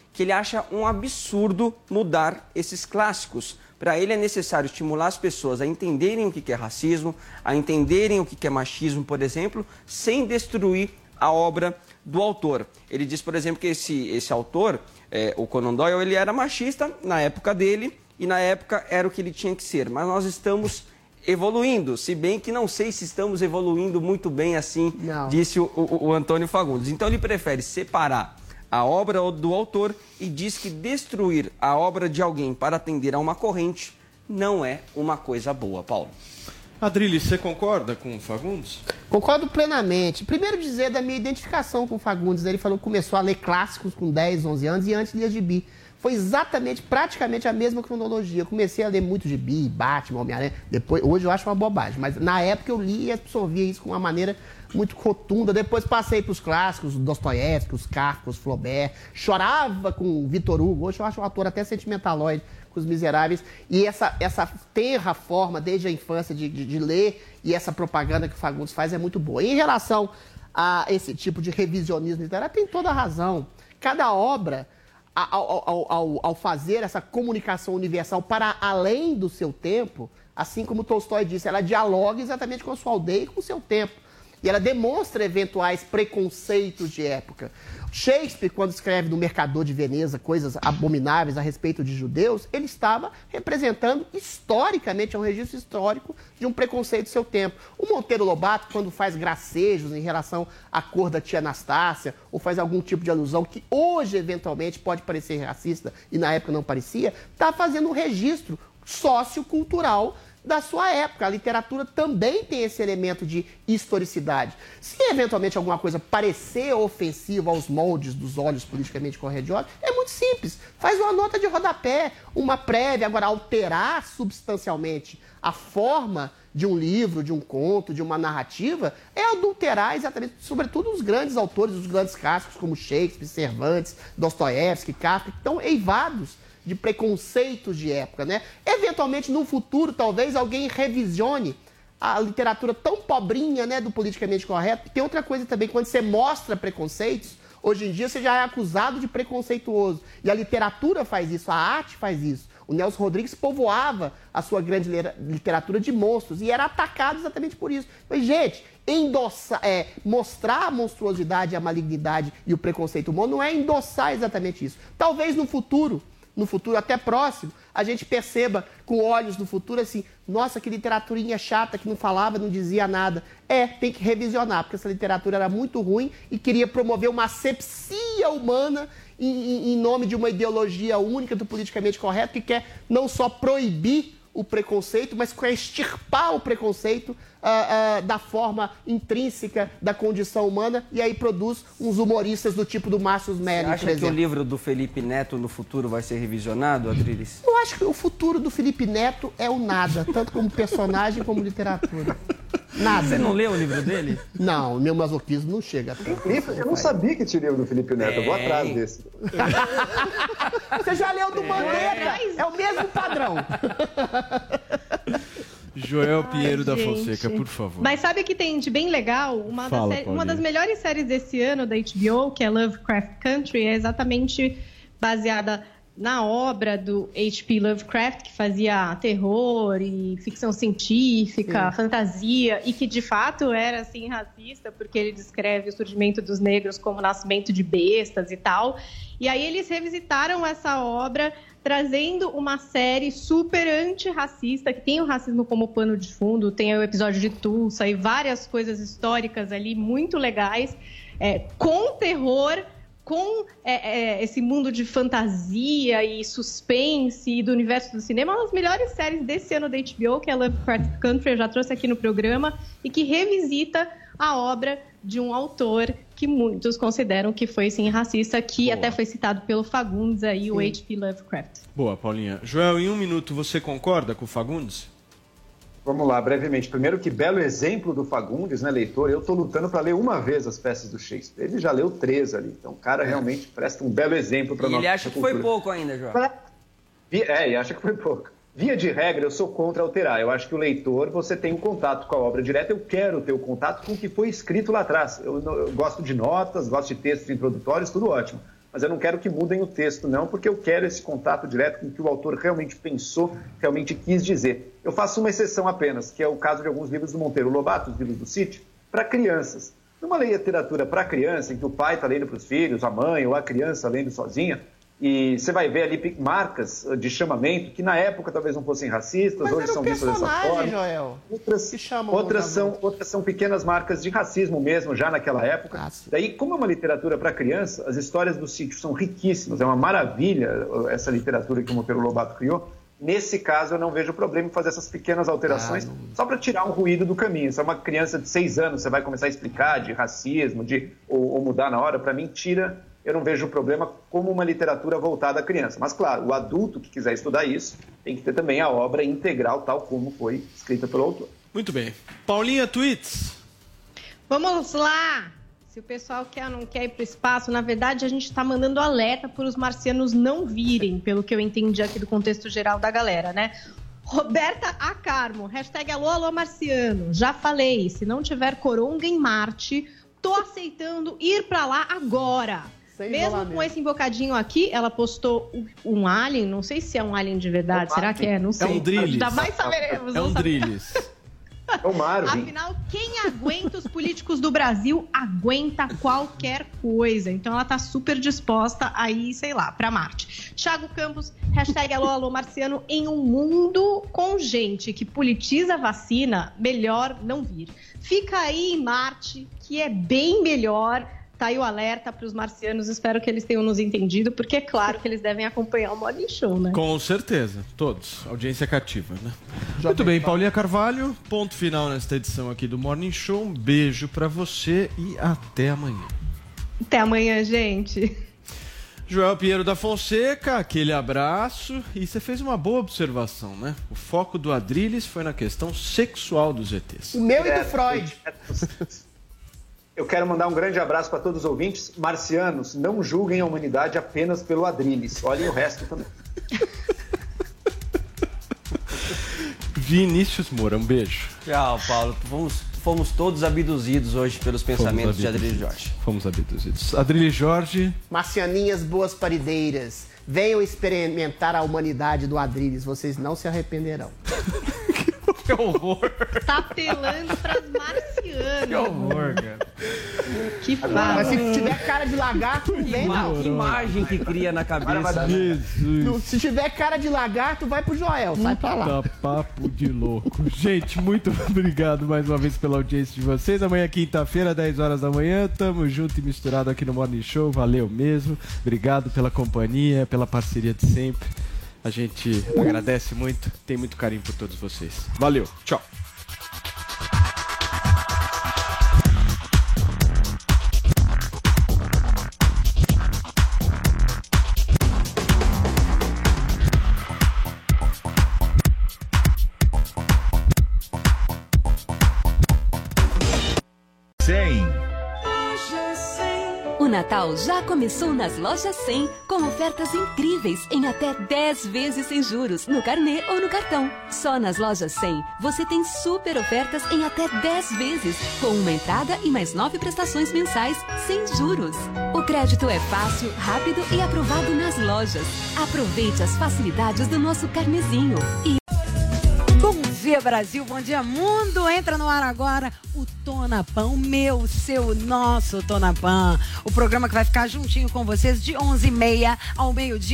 que ele acha um absurdo mudar esses clássicos. Para ele é necessário estimular as pessoas a entenderem o que é racismo, a entenderem o que é machismo, por exemplo, sem destruir a obra do autor. Ele diz, por exemplo, que esse autor, o Conan Doyle, ele era machista na época dele e na época era o que ele tinha que ser. Mas nós estamos evoluindo, se bem que não sei se estamos evoluindo muito bem assim, disse o Antônio Fagundes. Então ele prefere separar a obra do autor e diz que destruir a obra de alguém para atender a uma corrente não é uma coisa boa, Paulo. Adriles, você concorda com o Fagundes? Concordo plenamente. Primeiro dizer da minha identificação com o Fagundes. Ele falou que começou a ler clássicos com 10, 11 anos e antes lia gibi. Foi praticamente a mesma cronologia. Eu comecei a ler muito gibi, Batman, Homem-Aranha. Hoje eu acho uma bobagem, mas na época eu li e absorvia isso com uma maneira muito rotunda. Depois passei para os clássicos, Dostoiévski, os Kafka, os Flaubert. Chorava com o Victor Hugo. Hoje eu acho um ator até sentimentaloide com Os Miseráveis. E essa tenra forma, desde a infância, de ler e essa propaganda que o Fagundes faz é muito boa. E em relação a esse tipo de revisionismo literário, tem toda a razão. Cada obra, ao fazer essa comunicação universal para além do seu tempo, assim como Tolstói disse, ela dialoga exatamente com a sua aldeia e com o seu tempo. E ela demonstra eventuais preconceitos de época. Shakespeare, quando escreve no Mercador de Veneza coisas abomináveis a respeito de judeus, ele estava representando historicamente, é um registro histórico de um preconceito do seu tempo. O Monteiro Lobato, quando faz gracejos em relação à cor da tia Anastácia, ou faz algum tipo de alusão que hoje, eventualmente, pode parecer racista e na época não parecia, está fazendo um registro sociocultural da sua época. A literatura também tem esse elemento de historicidade. Se eventualmente alguma coisa parecer ofensiva aos moldes dos olhos politicamente corretos, é muito simples. Faz uma nota de rodapé, uma prévia. Agora, alterar substancialmente a forma de um livro, de um conto, de uma narrativa, é adulterar exatamente, sobretudo os grandes autores, os grandes clássicos como Shakespeare, Cervantes, Dostoiévski, Kafka, que estão eivados de preconceitos de época, né? Eventualmente, no futuro, talvez alguém revisione a literatura tão pobrinha, né, do politicamente correto. Tem outra coisa também, quando você mostra preconceitos, hoje em dia você já é acusado de preconceituoso. E a literatura faz isso, a arte faz isso. O Nelson Rodrigues povoava a sua grande literatura de monstros e era atacado exatamente por isso. Mas, gente, mostrar a monstruosidade, a malignidade e o preconceito humano não é endossar exatamente isso. Talvez no futuro até próximo, a gente perceba com olhos no futuro assim, nossa, que literaturinha chata que não falava, não dizia nada. Tem que revisionar, porque essa literatura era muito ruim e queria promover uma asepsia humana em nome de uma ideologia única do politicamente correto que quer não só proibir o preconceito, mas quer extirpar o preconceito da forma intrínseca da condição humana, e aí produz uns humoristas do tipo do Márcio Melli, por exemplo. Acha que o livro do Felipe Neto no futuro vai ser revisionado, Adriles? Eu acho que o futuro do Felipe Neto é o nada, tanto como personagem como literatura. Nada. Você não leu o livro dele? Não, meu masoquismo não chega. Eu não sabia que tinha livro do Felipe Neto, eu vou atrás desse. Você já leu do Mandetta? É o mesmo padrão. Joel Pinheiro da Fonseca, por favor. Mas sabe que tem de bem legal? Uma das melhores séries desse ano da HBO, que é Lovecraft Country, é exatamente baseada na obra do H.P. Lovecraft, que fazia terror e ficção científica, fantasia, e que de fato era assim racista, porque ele descreve o surgimento dos negros como nascimento de bestas e tal. E aí eles revisitaram essa obra, trazendo uma série super antirracista, que tem o racismo como pano de fundo, tem o episódio de Tulsa e várias coisas históricas ali muito legais, com terror, com esse mundo de fantasia e suspense e do universo do cinema. Uma das melhores séries desse ano da HBO, que é Lovecraft Country, eu já trouxe aqui no programa, e que revisita a obra de um autor que muitos consideram que foi, sim, racista, que até foi citado pelo Fagundes aí, o H.P. Lovecraft. Boa, Paulinha. Joel, em um minuto, você concorda com o Fagundes? Vamos lá, brevemente. Primeiro, que belo exemplo do Fagundes, né, leitor? Eu estou lutando para ler uma vez as peças do Shakespeare. Ele já leu 3 ali. Então, o cara realmente presta um belo exemplo para nós. E ele acha que foi pouco ainda, João. E acha que foi pouco. Via de regra, eu sou contra alterar. Eu acho que o leitor, você tem um contato com a obra direta. Eu quero ter o contato com o que foi escrito lá atrás. Eu gosto de notas, gosto de textos introdutórios, tudo ótimo. mas eu não quero que mudem o texto, não, porque eu quero esse contato direto com o que o autor realmente pensou, realmente quis dizer. Eu faço uma exceção apenas, que é o caso de alguns livros do Monteiro Lobato, os livros do City, para crianças. Numa literatura para criança, em que o pai está lendo para os filhos, a mãe ou a criança lendo sozinha, e você vai ver ali marcas de chamamento que na época talvez não fossem racistas, mas hoje são vistas dessa forma. Joel, outras são pequenas marcas de racismo mesmo, já naquela época. Daí, como é uma literatura para criança, as histórias do Sítio são riquíssimas, é uma maravilha essa literatura que o Monteiro Lobato criou. Nesse caso, eu não vejo problema em fazer essas pequenas alterações só para tirar um ruído do caminho. Se é uma criança de 6 anos, você vai começar a explicar de racismo, ou mudar na hora, para mim, eu não vejo problema como uma literatura voltada à criança. Mas, claro, o adulto que quiser estudar isso tem que ter também a obra integral, tal como foi escrita pelo autor. Muito bem. Paulinha, tweets. Vamos lá! Se o pessoal não quer ir para o espaço, na verdade, a gente está mandando alerta para os marcianos não virem, pelo que eu entendi aqui do contexto geral da galera, né? Roberta Acarmo, hashtag alô marciano. Já falei, se não tiver coronga em Marte, tô aceitando ir para lá agora. Mesmo com esse embocadinho aqui, ela postou um alien, não sei se é um alien de verdade, será que é? Não sei. É um Drillis. Jamais saberemos. É um Drillis. É o Marvin. Afinal, quem aguenta os políticos do Brasil aguenta qualquer coisa. Então ela tá super disposta a ir, sei lá, pra Marte. Thiago Campos, hashtag alô marciano. Em um mundo com gente que politiza a vacina, melhor não vir. Fica aí em Marte, que é bem melhor. Tá aí o alerta para os marcianos, espero que eles tenham nos entendido, porque é claro que eles devem acompanhar o Morning Show, né? Com certeza, todos. Audiência cativa, né? Muito bem, Paulinha Carvalho, ponto final nesta edição aqui do Morning Show. Um beijo para você e até amanhã. Até amanhã, gente. Joel Pinheiro da Fonseca, aquele abraço. E você fez uma boa observação, né? O foco do Adrilles foi na questão sexual dos ETs. O meu e do Freud. Eu quero mandar um grande abraço para todos os ouvintes. Marcianos, não julguem a humanidade apenas pelo Adrilles. Olhem o resto também. Vinícius Moura, um beijo. Tchau, Paulo. Fomos todos abduzidos hoje pelos pensamentos de Adrilles Jorge. Fomos abduzidos. Adrilles Jorge. Marcianinhas boas parideiras, venham experimentar a humanidade do Adrilles. Vocês não se arrependerão. Que horror. Tá apelando pras marcianas. Que horror, cara. Que fácil. Mas se tiver cara de lagarto, não vem não. Que imagem que cria na cabeça. Jesus. Se tiver cara de lagarto, vai pro Joel, sai pra lá. Papo de louco. Gente, muito obrigado mais uma vez pela audiência de vocês. Amanhã, quinta-feira, 10 horas da manhã, tamo junto e misturado aqui no Morning Show. Valeu mesmo. Obrigado pela companhia, pela parceria de sempre. A gente agradece muito, tem muito carinho por todos vocês. Valeu, tchau. O Natal já começou nas Lojas 100, com ofertas incríveis em até 10 vezes sem juros, no carnê ou no cartão. Só nas Lojas 100, você tem super ofertas em até 10 vezes, com uma entrada e mais 9 prestações mensais, sem juros. O crédito é fácil, rápido e aprovado nas lojas. Aproveite as facilidades do nosso carnezinho. Bom dia, Brasil. Bom dia, mundo. Entra no ar agora o Tonapã, o meu, seu, nosso Tonapã. O programa que vai ficar juntinho com vocês de 11h30 ao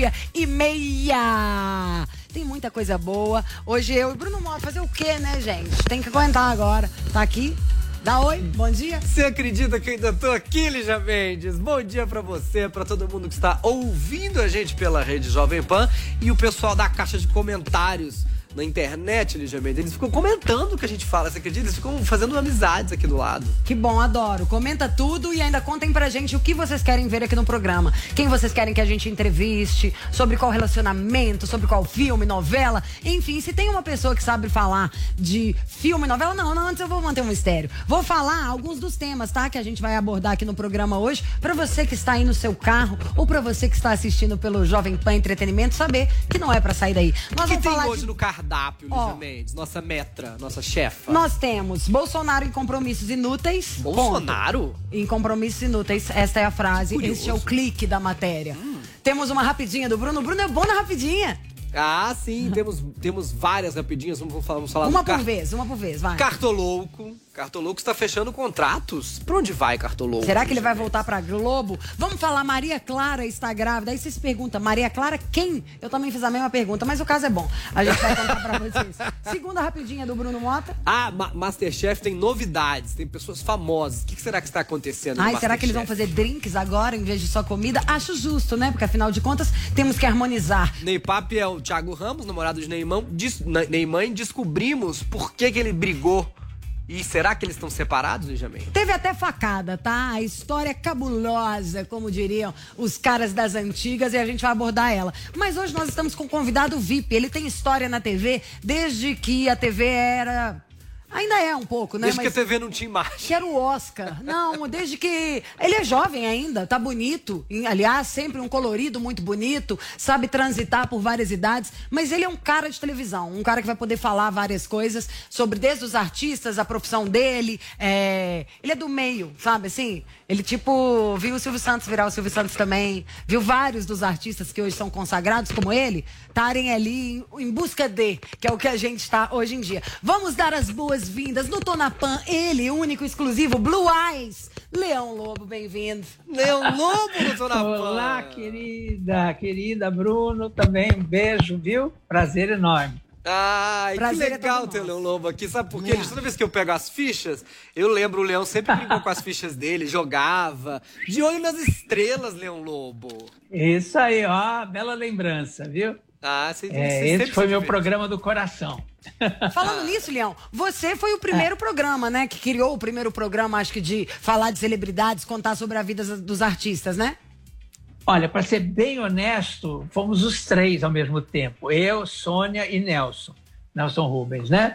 12h30. Tem muita coisa boa. Hoje eu e Bruno Mota fazer o quê, né, gente? Tem que aguentar agora. Tá aqui? Dá oi, bom dia. Você acredita que eu ainda tô aqui, Lígia Mendes? Bom dia pra você, pra todo mundo que está ouvindo a gente pela Rede Jovem Pan e o pessoal da caixa de comentários na internet, Lígia Mendes. Eles ficam comentando o que a gente fala, você acredita? Eles ficam fazendo amizades aqui do lado. Que bom, adoro. Comenta tudo e ainda contem pra gente o que vocês querem ver aqui no programa. Quem vocês querem que a gente entreviste, sobre qual relacionamento, sobre qual filme, novela. Enfim, se tem uma pessoa que sabe falar de filme, novela, não, antes eu vou manter um mistério. Vou falar alguns dos temas, tá? Que a gente vai abordar aqui no programa hoje. Pra você que está aí no seu carro ou pra você que está assistindo pelo Jovem Pan Entretenimento, saber que não é pra sair daí. O que tem hoje no cardápio? cardápio, Lígia Mendes? Nossa metra, nossa chefa. Nós temos Bolsonaro em compromissos inúteis. Bolsonaro? Ponto. Em compromissos inúteis, esta é a frase, este é o clique da matéria. Temos uma rapidinha do Bruno. O Bruno é bom na rapidinha. Ah, sim, temos várias rapidinhas, vamos falar uma por vez, vai. Cartolouco está fechando contratos. Pra onde vai Cartolouco? Será que ele vai voltar pra Globo? Vamos falar, Maria Clara está grávida. Aí vocês se perguntam, Maria Clara quem? Eu também fiz a mesma pergunta, mas o caso é bom. A gente vai contar pra vocês. Segunda rapidinha do Bruno Mota. Masterchef tem novidades, tem pessoas famosas. O que será que está acontecendo no Masterchef? Será que eles vão fazer drinks agora em vez de só comida? Acho justo, né? Porque afinal de contas, temos que harmonizar. Ney Pape é o Thiago Ramos, namorado de Neymar. Descobrimos por que ele brigou. E será que eles estão separados, Benjamin? Teve até facada, tá? A história é cabulosa, como diriam os caras das antigas, e a gente vai abordar ela. Mas hoje nós estamos com um convidado VIP. Ele tem história na TV desde que a TV era... Ainda é um pouco, né? Desde que a TV não tinha imagem. Que era o Oscar. Não, desde que... Ele é jovem ainda, tá bonito. Aliás, sempre um colorido muito bonito. Sabe transitar por várias idades. Mas ele é um cara de televisão. Um cara que vai poder falar várias coisas sobre desde os artistas, a profissão dele. Ele é do meio, sabe assim? Ele, tipo, viu o Silvio Santos virar o Silvio Santos também. Viu vários dos artistas que hoje são consagrados, como ele, estarem ali em busca de, que é o que a gente está hoje em dia. Vamos dar as boas-vindas no Tonapan, ele, único, exclusivo, Blue Eyes, Leão Lobo, bem-vindo. Leão Lobo no Tonapan. Olá, querida Bruno, também um beijo, viu? Prazer enorme. Ai, prazer, que legal ter o Leão Lobo aqui. Sabe por quê? Toda vez que eu pego as fichas, eu lembro o Leão sempre brincou com as fichas dele, jogava. De olho nas estrelas, Leão Lobo. Isso aí, ó, bela lembrança, viu? Esse foi meu programa do coração. Falando nisso, Leão, você foi o primeiro programa, né? Que criou o primeiro programa, acho que de falar de celebridades, contar sobre a vida dos artistas, né? Olha, para ser bem honesto, fomos os três ao mesmo tempo. Eu, Sônia e Nelson Rubens, né?